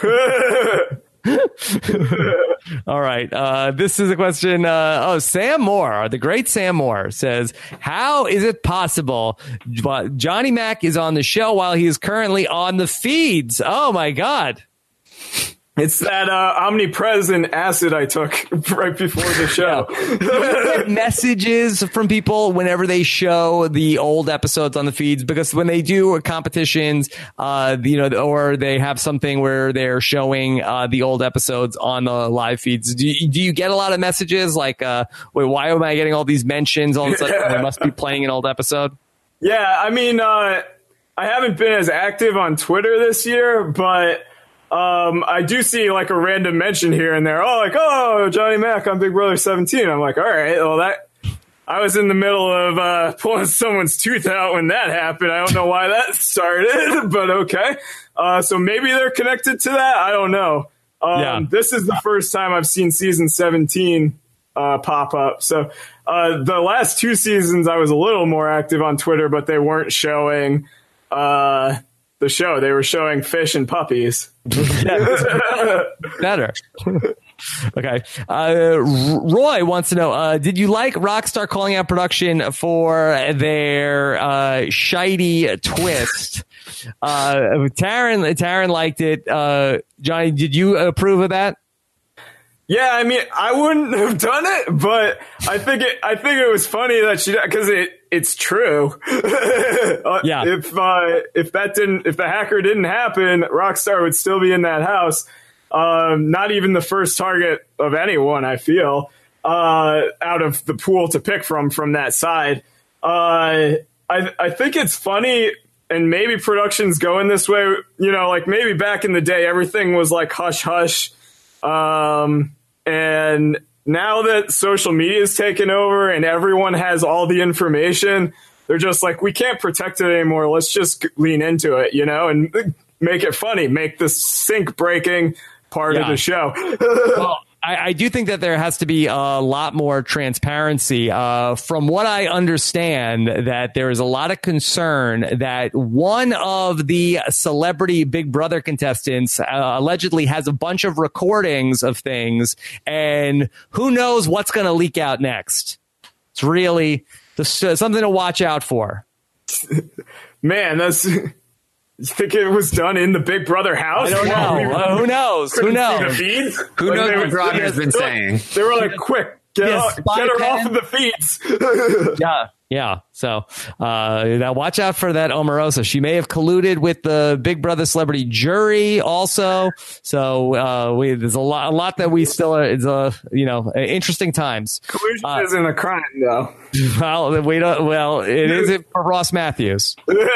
All right. This is a question. Sam Moore, the great Sam Moore says, how is it possible Johnny Mac is on the show while he is currently on the feeds? Oh my God. It's that omnipresent acid I took right before the show. You get messages from people whenever they show the old episodes on the feeds, because when they do competitions, or they have something where they're showing the old episodes on the live feeds. Do you get a lot of messages like, wait, why am I getting all these mentions? All of a sudden, I must be playing an old episode. Yeah, I mean, I haven't been as active on Twitter this year, but I do see a random mention here and there. Oh, Johnny Mac on Big Brother 17. I'm like, all right, well I was in the middle of pulling someone's tooth out when that happened. I don't know why that started, but okay. So maybe they're connected to that. I don't know. This is the first time I've seen season 17 pop up. So the last 2 seasons I was a little more active on Twitter, but they weren't showing the show. They were showing fish and puppies. Better. Okay. Roy wants to know, did you like Rockstar calling out production for their shitey twist? Taryn liked it. Johnny, did you approve of that? Yeah, I mean, I wouldn't have done it, but I think it was funny that because it's true. Yeah. If the hacker didn't happen, Rockstar would still be in that house. Not even the first target of anyone, I feel, out of the pool to pick from that side. I think it's funny, and maybe production's going this way. You know, like maybe back in the day, everything was like hush hush, and now that social media is taken over and everyone has all the information, they're just like, we can't protect it anymore. Let's just lean into it, you know, and make it funny, make the sync breaking part of the show. Well, I do think that there has to be a lot more transparency. From what I understand, that there is a lot of concern that one of the celebrity Big Brother contestants allegedly has a bunch of recordings of things, and who knows what's going to leak out next. It's really something to watch out for. Man, that's... You think it was done in the Big Brother house? I don't know. Who knows? Who knows? Who knows what Rodney has been saying? They were like, quick, get her off of the feeds. Yeah. So now watch out for that Omarosa. She may have colluded with the Big Brother celebrity jury also. So there's a lot that we still are. It's interesting times. Collusion isn't a crime, though. Well, we don't. Well, it isn't for Ross Matthews.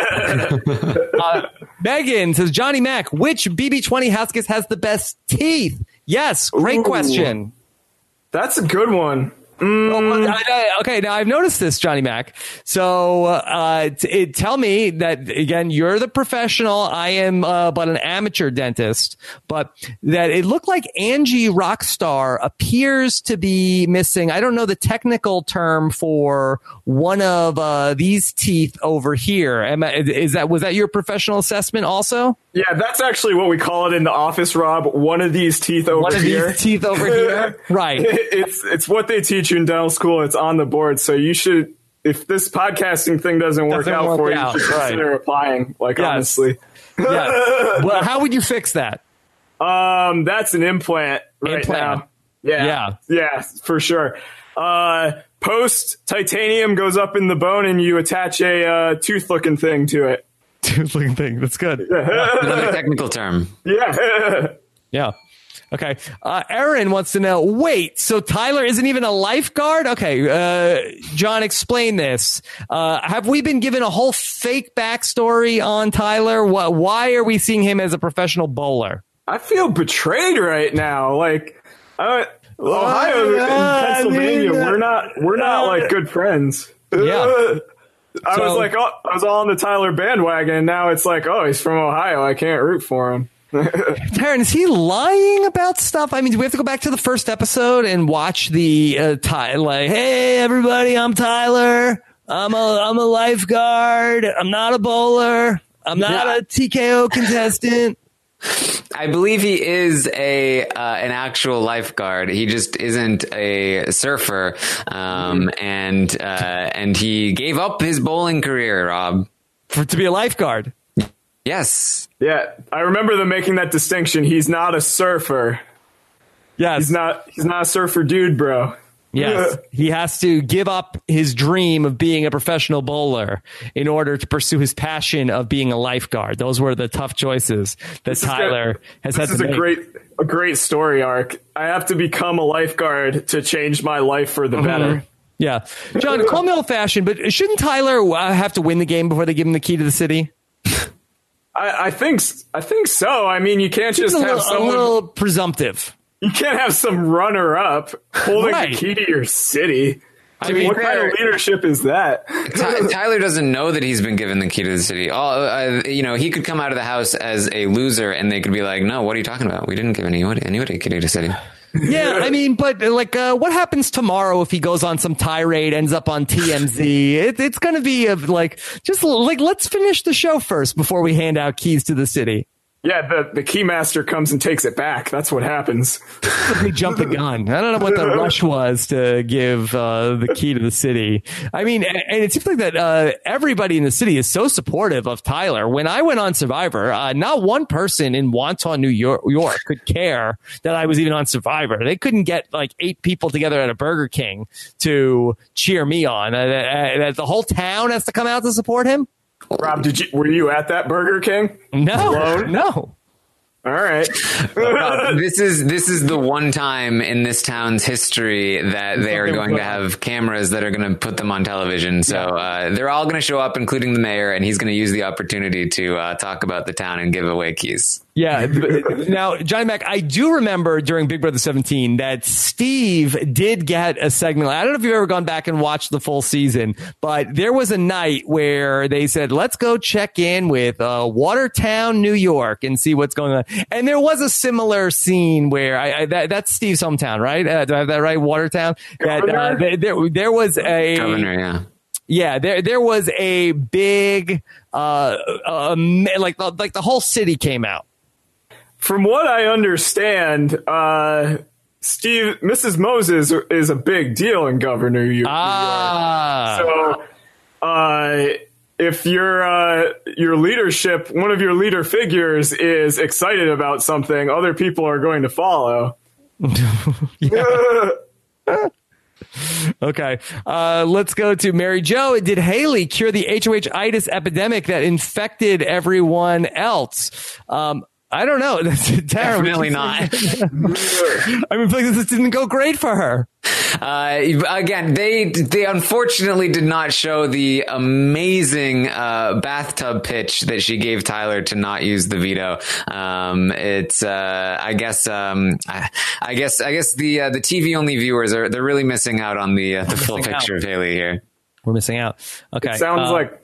Megan says, Johnny Mac, which BB20 house guest has the best teeth? Yes, great question. That's a good one. Okay, now I've noticed this, Johnny Mac. So tell me that, again, you're the professional. I am but an amateur dentist. But that it looked like Angie Rockstar appears to be missing. I don't know the technical term for one of these teeth over here. Was that your professional assessment also? Yeah, that's actually what we call it in the office, Rob. One of these teeth over here. These teeth over here? Right. It's what they teach you in dental school. It's on the board. So you should, if this podcasting thing doesn't work out for you, you should consider applying, honestly. Yeah. Well, how would you fix that? That's an implant now. Yeah, for sure. Post titanium goes up in the bone and you attach a tooth-looking thing to it. Tooth-looking thing. That's good. Another technical term. Yeah. Okay. Aaron wants to know, wait, so Tyler isn't even a lifeguard? Okay. John, explain this. Have we been given a whole fake backstory on Tyler? Why are we seeing him as a professional bowler? I feel betrayed right now. Ohio and Pennsylvania, we're not like good friends. Yeah. I was all on the Tyler bandwagon, and now it's like, oh, he's from Ohio. I can't root for him. Taryn, is he lying about stuff? I mean, do we have to go back to the first episode and watch the hey, everybody, I'm Tyler. I'm a lifeguard. I'm not a bowler. I'm not a TKO contestant. I believe he is an actual lifeguard. He just isn't a surfer, and he gave up his bowling career, Rob, to be a lifeguard. Yes. Yeah, I remember them making that distinction. He's not a surfer. Yes, he's not a surfer dude, bro. Yes, he has to give up his dream of being a professional bowler in order to pursue his passion of being a lifeguard. Those were the tough choices that Tyler has had to make. This is a great story arc. I have to become a lifeguard to change my life for the better. Yeah. John, call me old-fashioned, but shouldn't Tyler have to win the game before they give him the key to the city? I think so. I mean, you can't just have someone... a little presumptive. You can't have some runner-up holding the key to your city. I mean, what kind of leadership is that? Tyler doesn't know that he's been given the key to the city. He could come out of the house as a loser, and they could be like, "No, what are you talking about? We didn't give anybody a key to the city." Yeah, I mean, but what happens tomorrow if he goes on some tirade, ends up on TMZ? It's going to be let's finish the show first before we hand out keys to the city. Yeah, the keymaster comes and takes it back. That's what happens. They jump the gun. I don't know what the rush was to give the key to the city. I mean, and it seems like that everybody in the city is so supportive of Tyler. When I went on Survivor, not one person in Wonton, New York could care that I was even on Survivor. They couldn't get 8 people together at a Burger King to cheer me on. The whole town has to come out to support him. Rob, were you at that Burger King? No. All right. This is the one time in this town's history that they are going to have cameras that are going to put them on television. So they're all going to show up, including the mayor, and he's going to use the opportunity to talk about the town and give away keys. Yeah. Now, Johnny Mac, I do remember during Big Brother 17 that Steve did get a segment. I don't know if you've ever gone back and watched the full season, but there was a night where they said, let's go check in with Watertown, New York and see what's going on. And there was a similar scene where that's Steve's hometown, right? Do I have that right? Watertown. That there was a Governor, yeah. Yeah, there was a big like the whole city came out. From what I understand, Steve, Mrs. Moses is a big deal in Governor New York. So, if your leadership, one of your leader figures is excited about something, other people are going to follow. Okay. Let's go to Mary Jo. Did Haley cure the HOH-itis epidemic that infected everyone else? I don't know. That's definitely not. I mean, this didn't go great for her. Again, they unfortunately did not show the amazing bathtub pitch that she gave Tyler to not use the veto. It's I guess the TV only viewers they're really missing out on the full picture of Haley here. We're missing out. Okay, it sounds like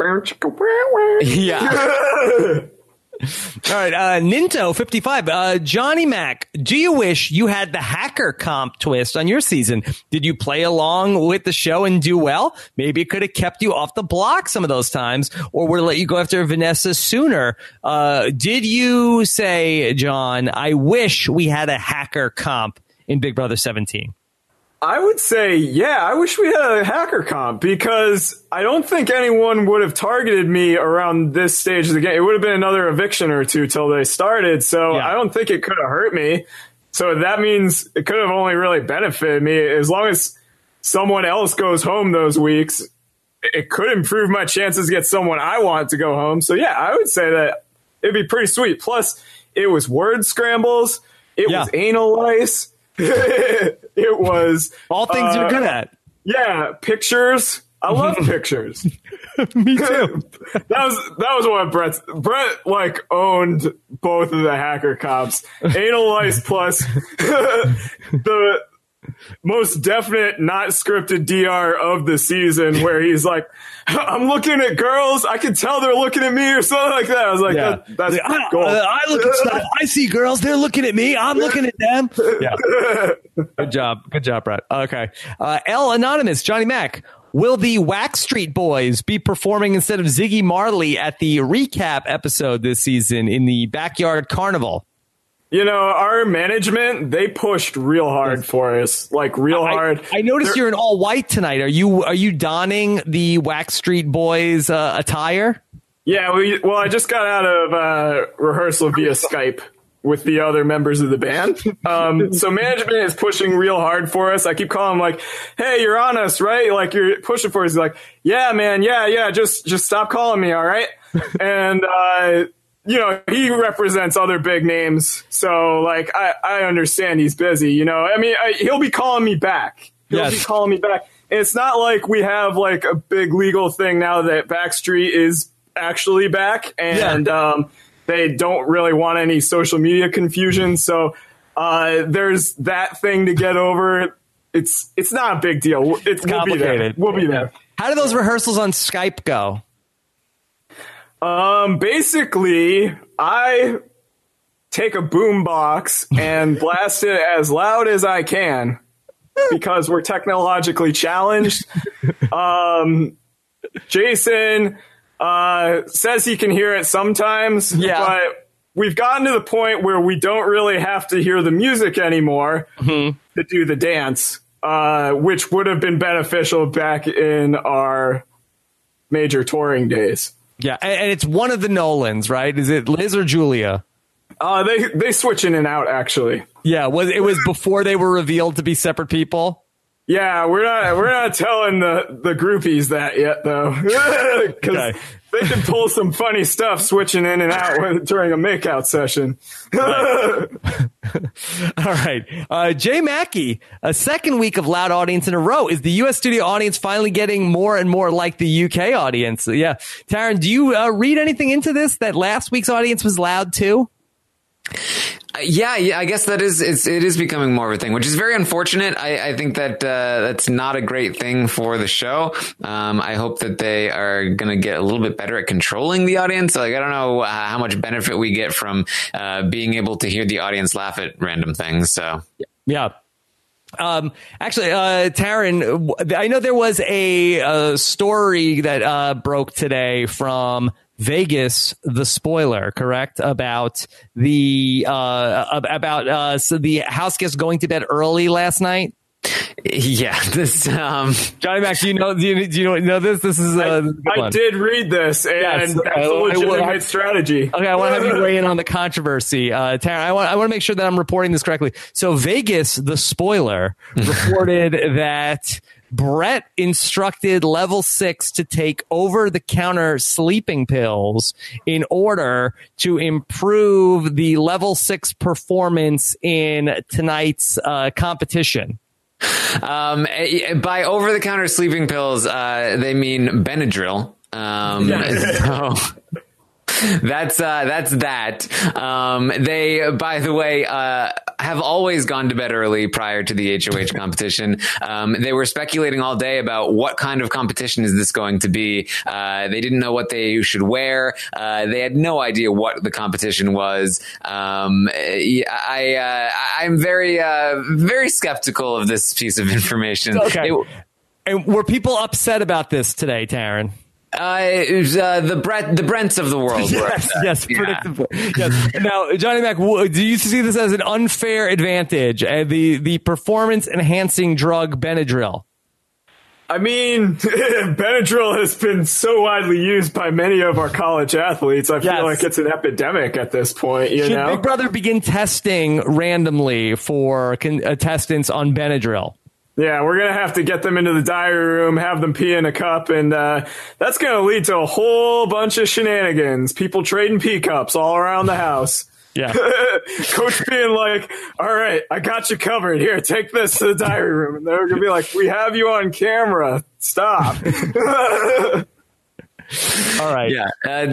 yeah. All right, Ninto 55. Johnny Mac, do you wish you had the hacker comp twist on your season? Did you play along with the show and do well? Maybe it could have kept you off the block some of those times, or would it let you go after Vanessa sooner? Did you say, John, I wish we had a hacker comp in Big Brother 17? I would say, yeah, I wish we had a hacker comp because I don't think anyone would have targeted me around this stage of the game. It would have been another eviction or two till they started. So I don't think it could have hurt me. So that means it could have only really benefited me. As long as someone else goes home those weeks, it could improve my chances to get someone I want to go home. So yeah, I would say that it'd be pretty sweet. Plus it was word scrambles. It was anal lice. It was all things you're good at. Yeah, pictures. I love pictures. Me too. That was what Brett like owned both of the hacker cops. Anal lice plus the most definite not scripted DR of the season where he's like, I'm looking at girls, I can tell they're looking at me or something like that. I was like, that's gold. I look at stuff, I see girls, they're looking at me, I'm looking at them. Yeah. Good job, Brett. Okay. L Anonymous, Johnny Mac. Will the Wax Street Boys be performing instead of Ziggy Marley at the recap episode this season in the Backyard Carnival? You know, our management, they pushed real hard for us, like real hard. I noticed you're in all white tonight. Are you donning the Wax Street Boys attire? Yeah, I just got out of rehearsal via Skype with the other members of the band. So management is pushing real hard for us. I keep calling them like, hey, you're on us, right? Like you're pushing for us. He's like, yeah, man. Yeah. Just stop calling me. All right. And, you know, he represents other big names. So like, I understand he's busy, you know, I mean, he'll be calling me back. He'll be calling me back. And it's not like we have like a big legal thing now that Backstreet is actually back and, they don't really want any social media confusion. So, there's that thing to get over. It's not a big deal. It's complicated. We'll be there. How do those rehearsals on Skype go? Basically, I take a boom box and blast it as loud as I can because we're technologically challenged. Jason says he can hear it sometimes, but we've gotten to the point where we don't really have to hear the music anymore to do the dance, which would have been beneficial back in our major touring days. Yeah, and it's one of the Nolans, right? Is it Liz or Julia? They switch in and out, actually. Yeah, it was before they were revealed to be separate people? Yeah, we're not telling the groupies that yet, though, because they can pull some funny stuff switching in and out during a makeout session. All right. Jay Mackey, a second week of loud audience in a row. Is the U.S. studio audience finally getting more and more like the U.K. audience? Yeah. Taryn, do you read anything into this, that last week's audience was loud too? Yeah, I guess it is becoming more of a thing, which is very unfortunate. I think that that's not a great thing for the show. I hope that they are going to get a little bit better at controlling the audience. Like, I don't know how much benefit we get from being able to hear the audience laugh at random things. So, yeah. Actually, Taryn, I know there was a story that broke today from Vegas, the spoiler, correct? About the so the house guests going to bed early last night. Yeah, this Johnny Mac, do you know this? This is I did read this, and that's a legitimate strategy. Okay, I want to have you weigh in on the controversy, Taryn. I want to make sure that I'm reporting this correctly. So Vegas, the spoiler, reported that Brett instructed Level 6 to take over-the-counter sleeping pills in order to improve the Level 6 performance in tonight's competition. By over-the-counter sleeping pills, they mean Benadryl. So that's that. They, by the way, have always gone to bed early prior to the HOH competition. They were speculating all day about what kind of competition is this going to be. They didn't know what they should wear. They had no idea what the competition was. I'm very, very skeptical of this piece of information. Okay. And were people upset about this today, Taryn? It was the Brents of the world. Yes, predictable. Yes. Now, Johnny Mac, do you see this as an unfair advantage? The performance enhancing drug Benadryl. I mean, Benadryl has been so widely used by many of our college athletes. I feel like it's an epidemic at this point. Should Big Brother begin testing randomly for contestants on Benadryl? Yeah, we're going to have to get them into the diary room, have them pee in a cup, and that's going to lead to a whole bunch of shenanigans. People trading pee cups all around the house. Yeah. Coach being like, all right, I got you covered. Here, take this to the diary room. And they're going to be like, we have you on camera. Stop. All right. Yeah.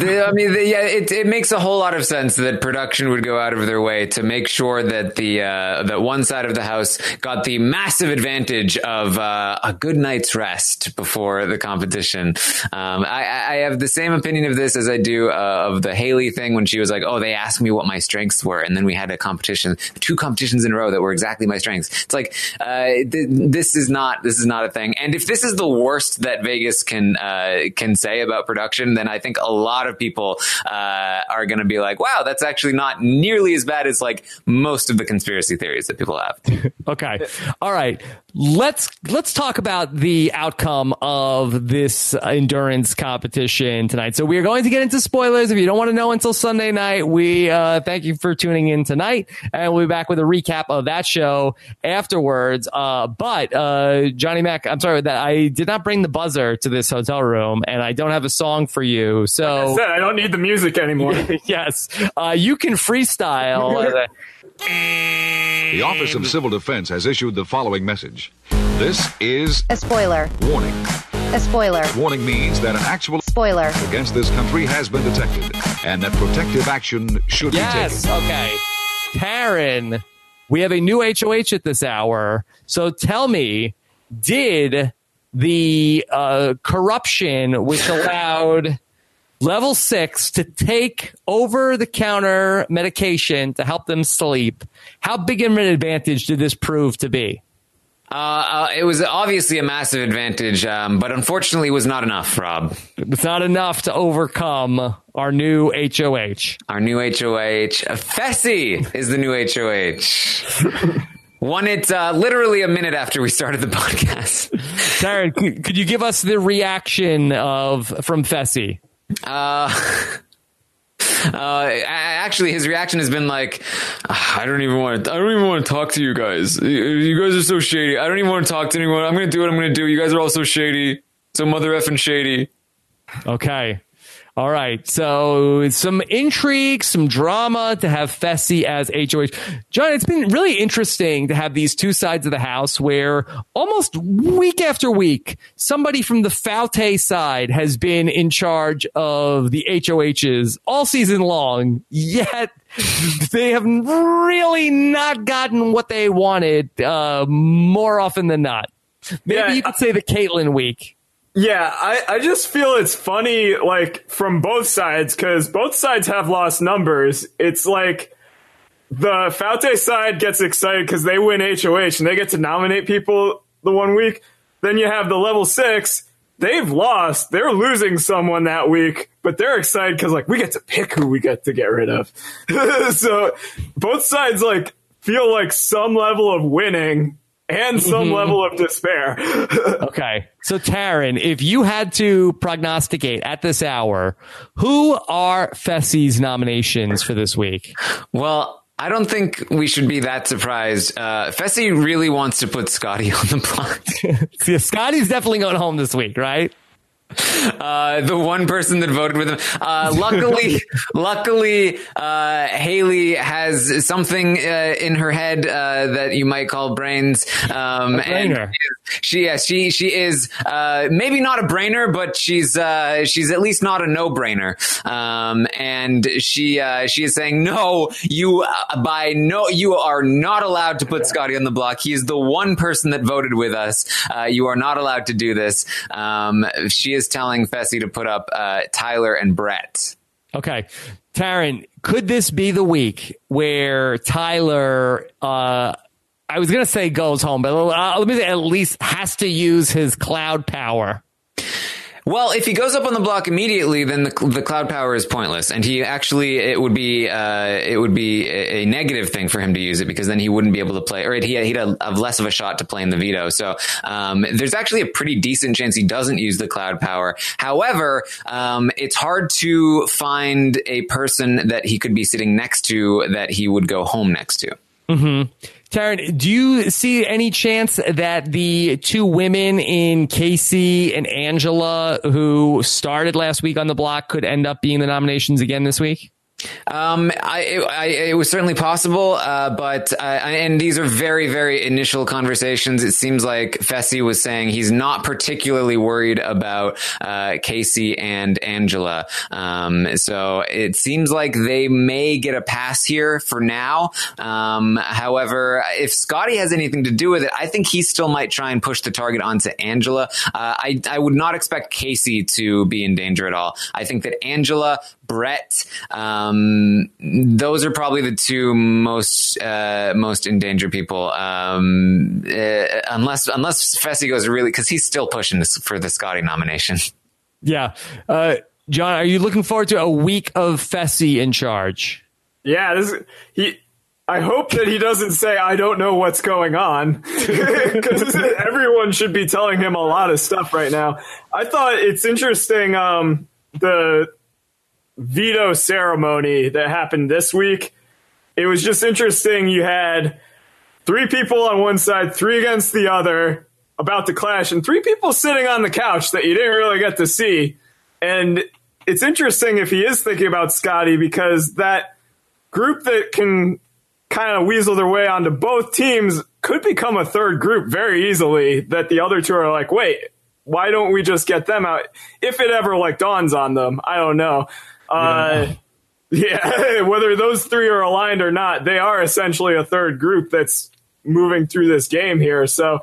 It makes a whole lot of sense that production would go out of their way to make sure that that one side of the house got the massive advantage of a good night's rest before the competition. I have the same opinion of this as I do of the Haley thing when she was like, "Oh, they asked me what my strengths were," and then we had a competition, 2 competitions in a row that were exactly my strengths. It's like this is not a thing. And if this is the worst that Vegas can say about production, then I think a lot of people are going to be like, wow, that's actually not nearly as bad as like most of the conspiracy theories that people have. Okay. All right. Let's talk about the outcome of this endurance competition tonight. So we are going to get into spoilers. If you don't want to know until Sunday night, we thank you for tuning in tonight, and we'll be back with a recap of that show afterwards. But Johnny Mac, I'm sorry that I did not bring the buzzer to this hotel room, and I don't have a song for you. So like I said, I don't need the music anymore. Yes, you can freestyle. The Office of Civil Defense has issued the following message. This is a spoiler. Warning. A spoiler. Warning means that an actual spoiler against this country has been detected and that protective action should be taken. Yes, okay. Taryn, we have a new HOH at this hour. So tell me, did the corruption which allowed Level 6 to take over-the-counter medication to help them sleep, how big of an advantage did this prove to be? It was obviously a massive advantage, but unfortunately was not enough, Rob. It's not enough to overcome our new HOH. Our new HOH. Fessy is the new HOH. Won it literally a minute after we started the podcast. Taryn, could you give us the reaction from Fessy? Actually, his reaction has been like, I don't even want to talk to you guys. You guys are so shady. I don't even want to talk to anyone. I'm going to do what I'm going to do. You guys are all so shady. So mother effing shady. Okay. All right. So some intrigue, some drama to have Fessy as HOH. John, it's been really interesting to have these two sides of the house where almost week after week, somebody from the Foutte side has been in charge of the HOHs all season long, yet they have really not gotten what they wanted more often than not. Maybe you could say the Caitlyn week. Yeah, I just feel it's funny, like, from both sides, because both sides have lost numbers. It's like the Foutte side gets excited because they win HOH and they get to nominate people the one week. Then you have the level 6. They've lost. They're losing someone that week, but they're excited because, like, we get to pick who we get to get rid of. So both sides, like, feel like some level of winning and some level of despair. Okay. So, Taryn, if you had to prognosticate at this hour, who are Fessy's nominations for this week? Well, I don't think we should be that surprised. Fessy really wants to put Scotty on the block. See, Scotty's definitely going home this week, right? The one person that voted with him. Luckily, Haley has something in her head that you might call brains. And she is maybe not a brainer, but she's at least not a no-brainer. And she is saying, no, you are not allowed to put Scotty on the block. He is the one person that voted with us. You are not allowed to do this. She is telling Fessy to put up Tyler and Brett. Okay. Taryn, could this be the week where Tyler, I was going to say goes home, but let me say at least has to use his cloud power? Well, if he goes up on the block immediately, then the cloud power is pointless, and it would be a negative thing for him to use it, because then he wouldn't be able to play, or he'd have less of a shot to play in the veto. So there's actually a pretty decent chance he doesn't use the cloud power. However, it's hard to find a person that he could be sitting next to that he would go home next to. Mm-hmm. Taryn, do you see any chance that the two women in Casey and Angela who started last week on the block could end up being the nominations again this week? It was certainly possible, but and these are very, very initial conversations. It seems like Fessy was saying he's not particularly worried about Casey and Angela. So it seems like they may get a pass here for now. However, if Scotty has anything to do with it, I think he still might try and push the target onto Angela. I would not expect Casey to be in danger at all. I think that Angela, Brett, those are probably the two most in danger people. Unless Fessy goes really, because he's still pushing this for the Scotty nomination. Yeah. John, are you looking forward to a week of Fessy in charge? Yeah, I hope that he doesn't say, I don't know what's going on, because everyone should be telling him a lot of stuff right now. I thought it's interesting, the veto ceremony that happened this week. It was just interesting. You had 3 people on one side, 3 against the other, about to clash, and 3 people sitting on the couch that you didn't really get to see. And it's interesting if he is thinking about Scotty, because that group that can kind of weasel their way onto both teams could become a third group very easily, that the other 2 are like, wait, why don't we just get them out? If it ever like dawns on them, I don't know. Yeah, whether those 3 are aligned or not, they are essentially a third group that's moving through this game here. So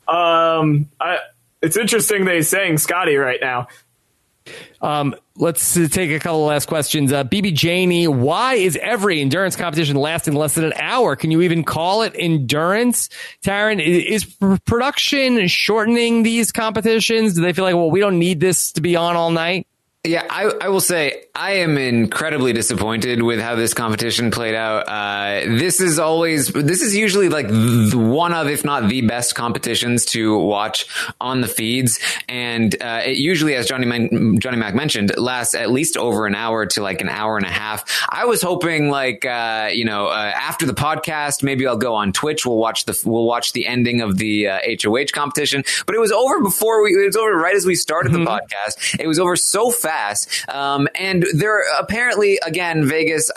it's interesting that he's saying Scotty right now. Let's take a couple of last questions. BB Janey, why is every endurance competition lasting less than an hour? Can you even call it endurance? Taryn, is production shortening these competitions? Do they feel like, well, we don't need this to be on all night? Yeah, I will say I am incredibly disappointed with how this competition played out. This is usually like one of, if not the best competitions to watch on the feeds. And it usually, as Johnny Mac mentioned, lasts at least over an hour to like an hour and a half. I was hoping after the podcast, maybe I'll go on Twitch. We'll watch the ending of the HOH competition, but it was over it was over right as we started the podcast. It was over so fast. And there apparently, again, Vegas,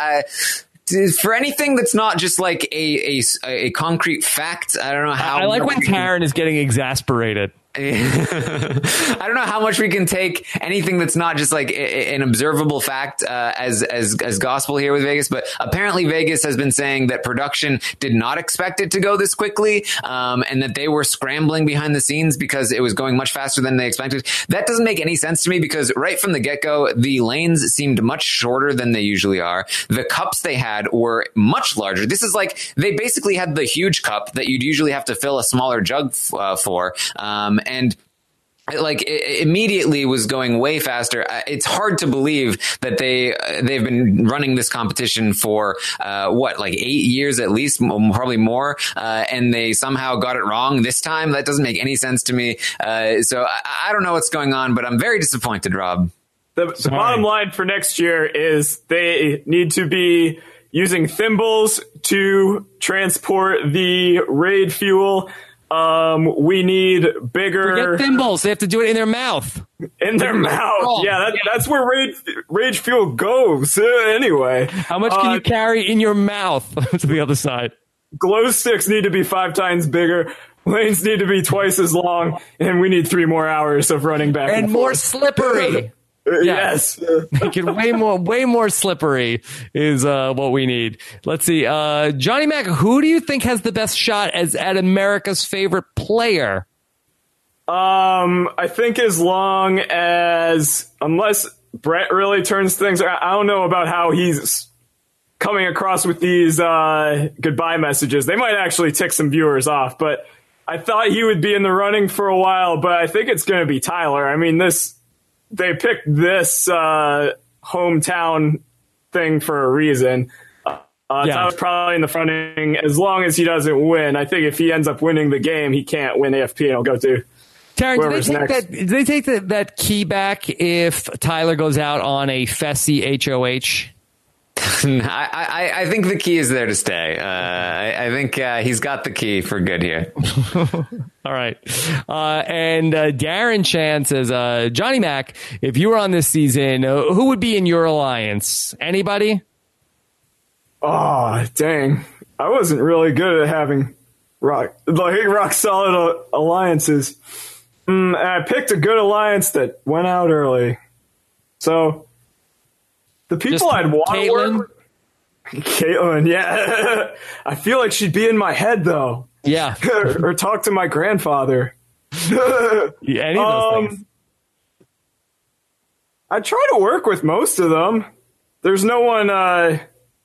for anything that's not just like a concrete fact, I don't know how. I like when Karen is getting exasperated. I don't know how much we can take anything that's not just like an observable fact as gospel here with Vegas, but apparently Vegas has been saying that production did not expect it to go this quickly, and that they were scrambling behind the scenes because it was going much faster than they expected. That doesn't make any sense to me because right from the get-go, the lanes seemed much shorter than they usually are. The cups they had were much larger. This is like they basically had the huge cup that you'd usually have to fill a smaller jug for. And like it immediately was going way faster. It's hard to believe that they've been running this competition for like 8 years at least, probably more, and they somehow got it wrong this time. That doesn't make any sense to me. So I don't know what's going on, but I'm very disappointed, Rob. The bottom line for next year is they need to be using thimbles to transport the raid fuel. We need bigger. Forget thimbles. They have to do it in their mouth. In their mouth. Yeah, that's where rage fuel goes. Anyway. How much can you carry in your mouth to the other side? Glow sticks need to be 5 times bigger. Lanes need to be twice as long. And we need 3 more hours of running back and more forth. Slippery. Yes. Make it way more slippery is what we need. Let's see. Johnny Mac, who do you think has the best shot at America's favorite player? I think as long as, unless Brett really turns things around, I don't know about how he's coming across with these goodbye messages. They might actually tick some viewers off, but I thought he would be in the running for a while, but I think it's going to be Tyler. I mean, they picked this hometown thing for a reason. Tyler's probably in the fronting as long as he doesn't win. I think if he ends up winning the game, he can't win AFP and he'll go to whoever's next. Do they take that key back if Tyler goes out on a Fessy HOH? I think the key is there to stay. I think he's got the key for good here. All right. And Darren Chan says, Johnny Mac, if you were on this season, who would be in your alliance? Anybody? Oh, dang. I wasn't really good at having rock solid alliances. I picked a good alliance that went out early. So the people I'd want to work with, Caitlin, yeah. I feel like she'd be in my head, though. Yeah. or talk to my grandfather. Any of those things. I try to work with most of them. There's no one...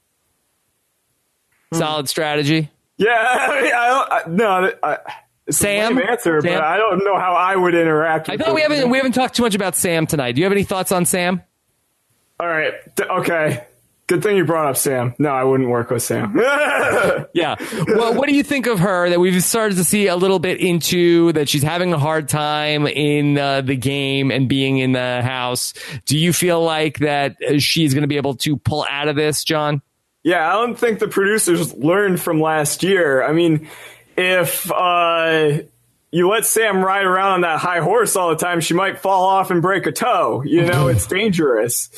Solid strategy? Yeah, it's Sam? a lame answer, Sam? but I don't know how I would interact with I thought we haven't talked too much about Sam tonight. Do you have any thoughts on Sam? All right. Okay. Good thing you brought up Sam. No, I wouldn't work with Sam. Yeah. Well, what do you think of her that we've started to see a little bit into that she's having a hard time in the game and being in the house? Do you feel like that she's going to be able to pull out of this, John? Yeah, I don't think the producers learned from last year. I mean, if you let Sam ride around on that high horse all the time, she might fall off and break a toe. You know, it's dangerous.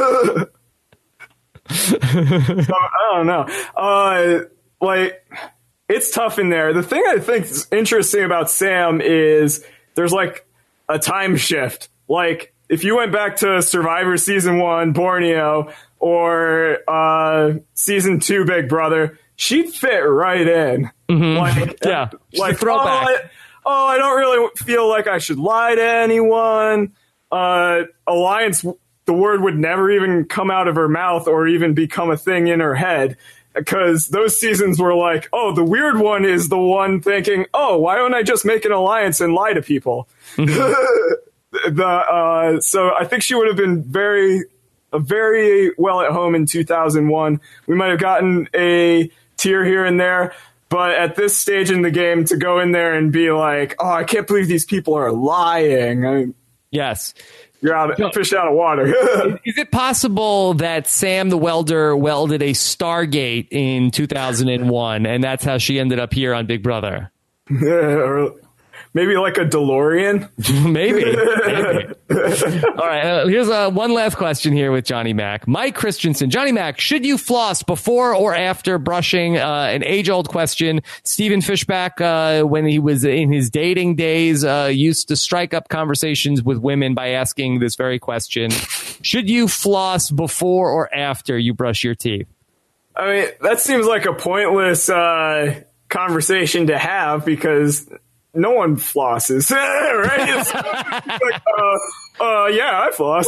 So, I don't know. It's tough in there. The thing I think is interesting about Sam is there's like a time shift. Like if you went back to Survivor Season 1, Borneo, or Season 2, Big Brother, she'd fit right in. Mm-hmm. Like throwback. I don't really feel like I should lie to anyone. Alliance, the word would never even come out of her mouth or even become a thing in her head. Because those seasons were like, oh, the weird one is the one thinking, oh, why don't I just make an alliance and lie to people? Mm-hmm. So I think she would have been very well at home in 2001. We might have gotten a tear here and there, but at this stage in the game, to go in there and be like, "Oh, I can't believe these people are lying." I mean, yes. You're fish out of water. Is it possible that Sam the welder welded a Stargate in 2001, and that's how she ended up here on Big Brother? Or maybe like a DeLorean? Maybe. All right, here's one last question here with Johnny Mac. Mike Christensen. Johnny Mac, should you floss before or after brushing? An age-old question. Stephen Fishback, when he was in his dating days, used to strike up conversations with women by asking this very question. Should you floss before or after you brush your teeth? I mean, that seems like a pointless conversation to have because no one flosses, right? It's like, yeah, I floss.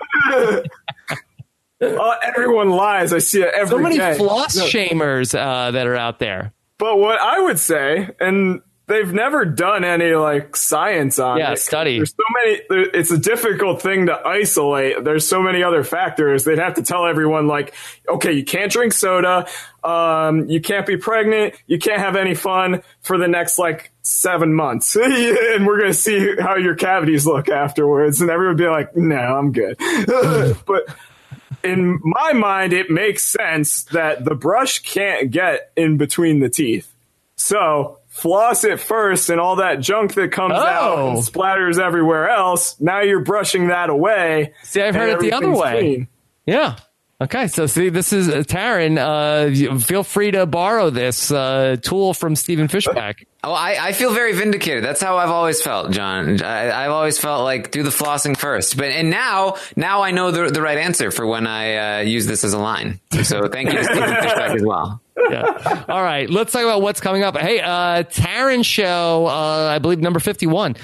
Everyone lies. I see it every day. So many floss shamers that are out there. But what I would say, and they've never done any like science on it. Study. There's so many. It's a difficult thing to isolate. There's so many other factors. They'd have to tell everyone like, okay, you can't drink soda. You can't be pregnant. You can't have any fun for the next like 7 months. And we're going to see how your cavities look afterwards. And everyone would be like, no, I'm good. But in my mind, it makes sense that the brush can't get in between the teeth. So floss it first, and all that junk that comes out and splatters everywhere else, now you're brushing that away. See, I've heard it the other way. Clean. Yeah. Okay, so see, this is Taryn. Feel free to borrow this tool from Stephen Fishback. Oh, I feel very vindicated. That's how I've always felt, John. I've always felt like do the flossing first. And now I know the right answer for when I use this as a line. So thank you to Stephen Fishback as well. Yeah. All right, let's talk about what's coming up. Hey, Taryn show, I believe number 51.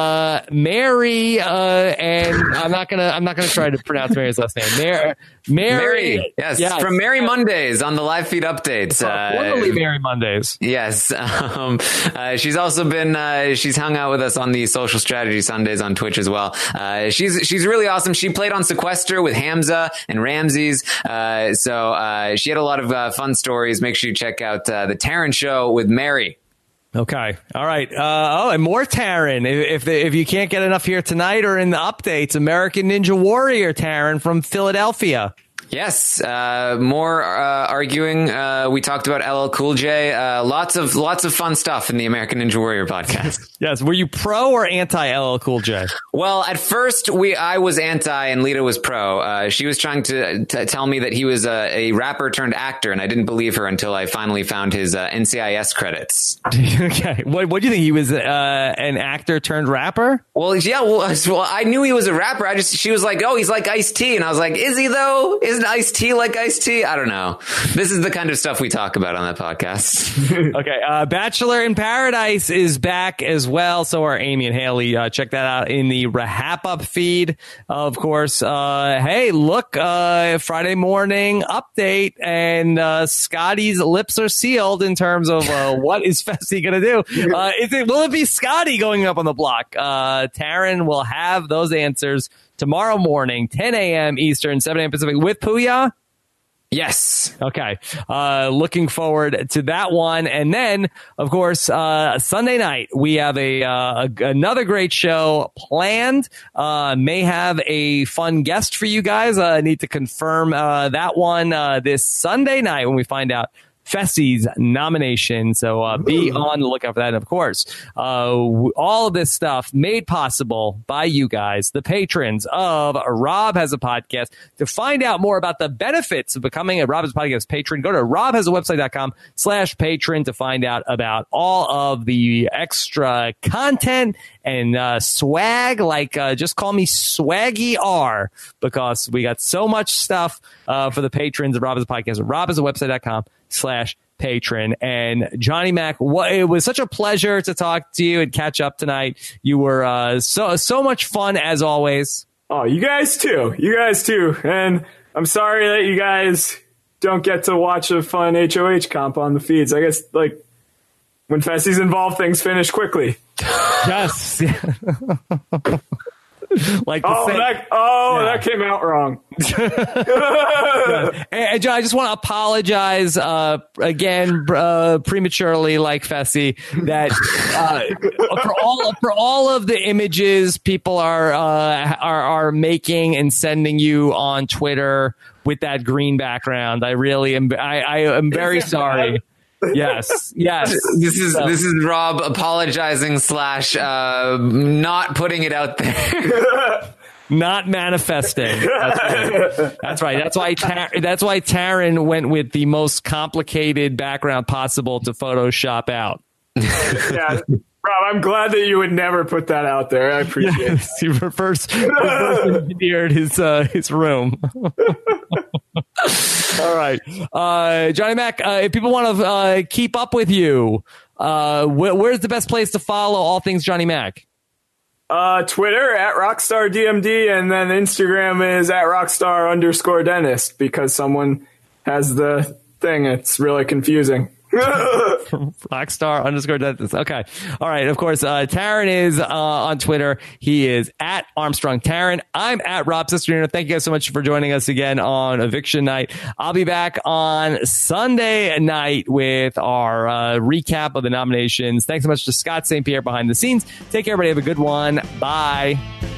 Mary, and I'm not gonna try to pronounce Mary's last name. Mary. Yes, from Mary Mondays on the live feed updates. Formerly Mary Mondays. Yes. She's also been, she's hung out with us on the Social Strategy Sundays on Twitch as well. She's really awesome. She played on Sequester with Hamza and Ramses. So she had a lot of fun stories. Make sure you check out the Taryn show with Mary. Okay. All right. And more Taryn. If you can't get enough here tonight or in the updates, American Ninja Warrior Taryn from Philadelphia. Yes, more arguing. We talked about LL Cool J. Lots of fun stuff in the American Ninja Warrior podcast. Yes. Were you pro or anti LL Cool J? Well, at first I was anti and Lita was pro. She was trying to tell me that he was a rapper turned actor, and I didn't believe her until I finally found his NCIS credits. Okay. What do you think? He was an actor turned rapper? Well, yeah. Well, I knew he was a rapper. She was like, oh, he's like Ice-T, and I was like, is he though? Isn't Ice-T like Ice-T? I don't know. This is the kind of stuff we talk about on that podcast. Okay. Bachelor in Paradise is back as well. So are Amy and Haley. Check that out in the Rahap Up feed, of course. Hey, look, Friday morning update, and Scotty's lips are sealed in terms of what is Fessy going to do. Will it be Scotty going up on the block? Taryn will have those answers tomorrow morning, 10 a.m. Eastern, 7 a.m. Pacific, with Puya? Yes. Okay. Looking forward to that one. And then, of course, Sunday night, we have another great show planned. May have a fun guest for you guys. I need to confirm that one this Sunday night when we find out Fessy's nomination. So be on the lookout for that. And of course, all of this stuff made possible by you guys, the patrons of Rob Has a Podcast. To find out more about the benefits of becoming a Rob Has a Podcast patron, go to robhasawebsite.com/patron to find out about all of the extra content and swag, like just call me Swaggy R, because we got so much stuff for the patrons of Rob Has a Podcast at robhasawebsite.com/patron. And Johnny Mac, it was such a pleasure to talk to you and catch up tonight. You were so much fun as always. Oh, you guys too. And I'm sorry that you guys don't get to watch a fun HOH comp on the feeds. I guess like when Fessy's involved, things finish quickly. Yes. Like that came out wrong. And John, I just want to apologize again prematurely, like Fessy, that for all of the images people are making and sending you on Twitter with that green background. I really am. I am very sorry. Yes. This is Rob apologizing / not putting it out there. Not manifesting. That's right. That's why Taryn went with the most complicated background possible to Photoshop out. Yeah, Rob, I'm glad that you would never put that out there. I appreciate it. He reverse engineered his room. All right, Johnny Mac. If people want to keep up with you, where's the best place to follow all things Johnny Mac? Twitter at RockstarDMD, and then Instagram is at Rockstar_Dentist, because someone has the thing. It's really confusing. Rockstar_Dentist. Okay. All right. Of course, Taryn is on Twitter. He is at Armstrong Taryn. I'm at Rob Cesternino. Thank you guys so much for joining us again on Eviction Night. I'll be back on Sunday night with our recap of the nominations. Thanks so much to Scott St. Pierre behind the scenes. Take care, everybody. Have a good one. Bye.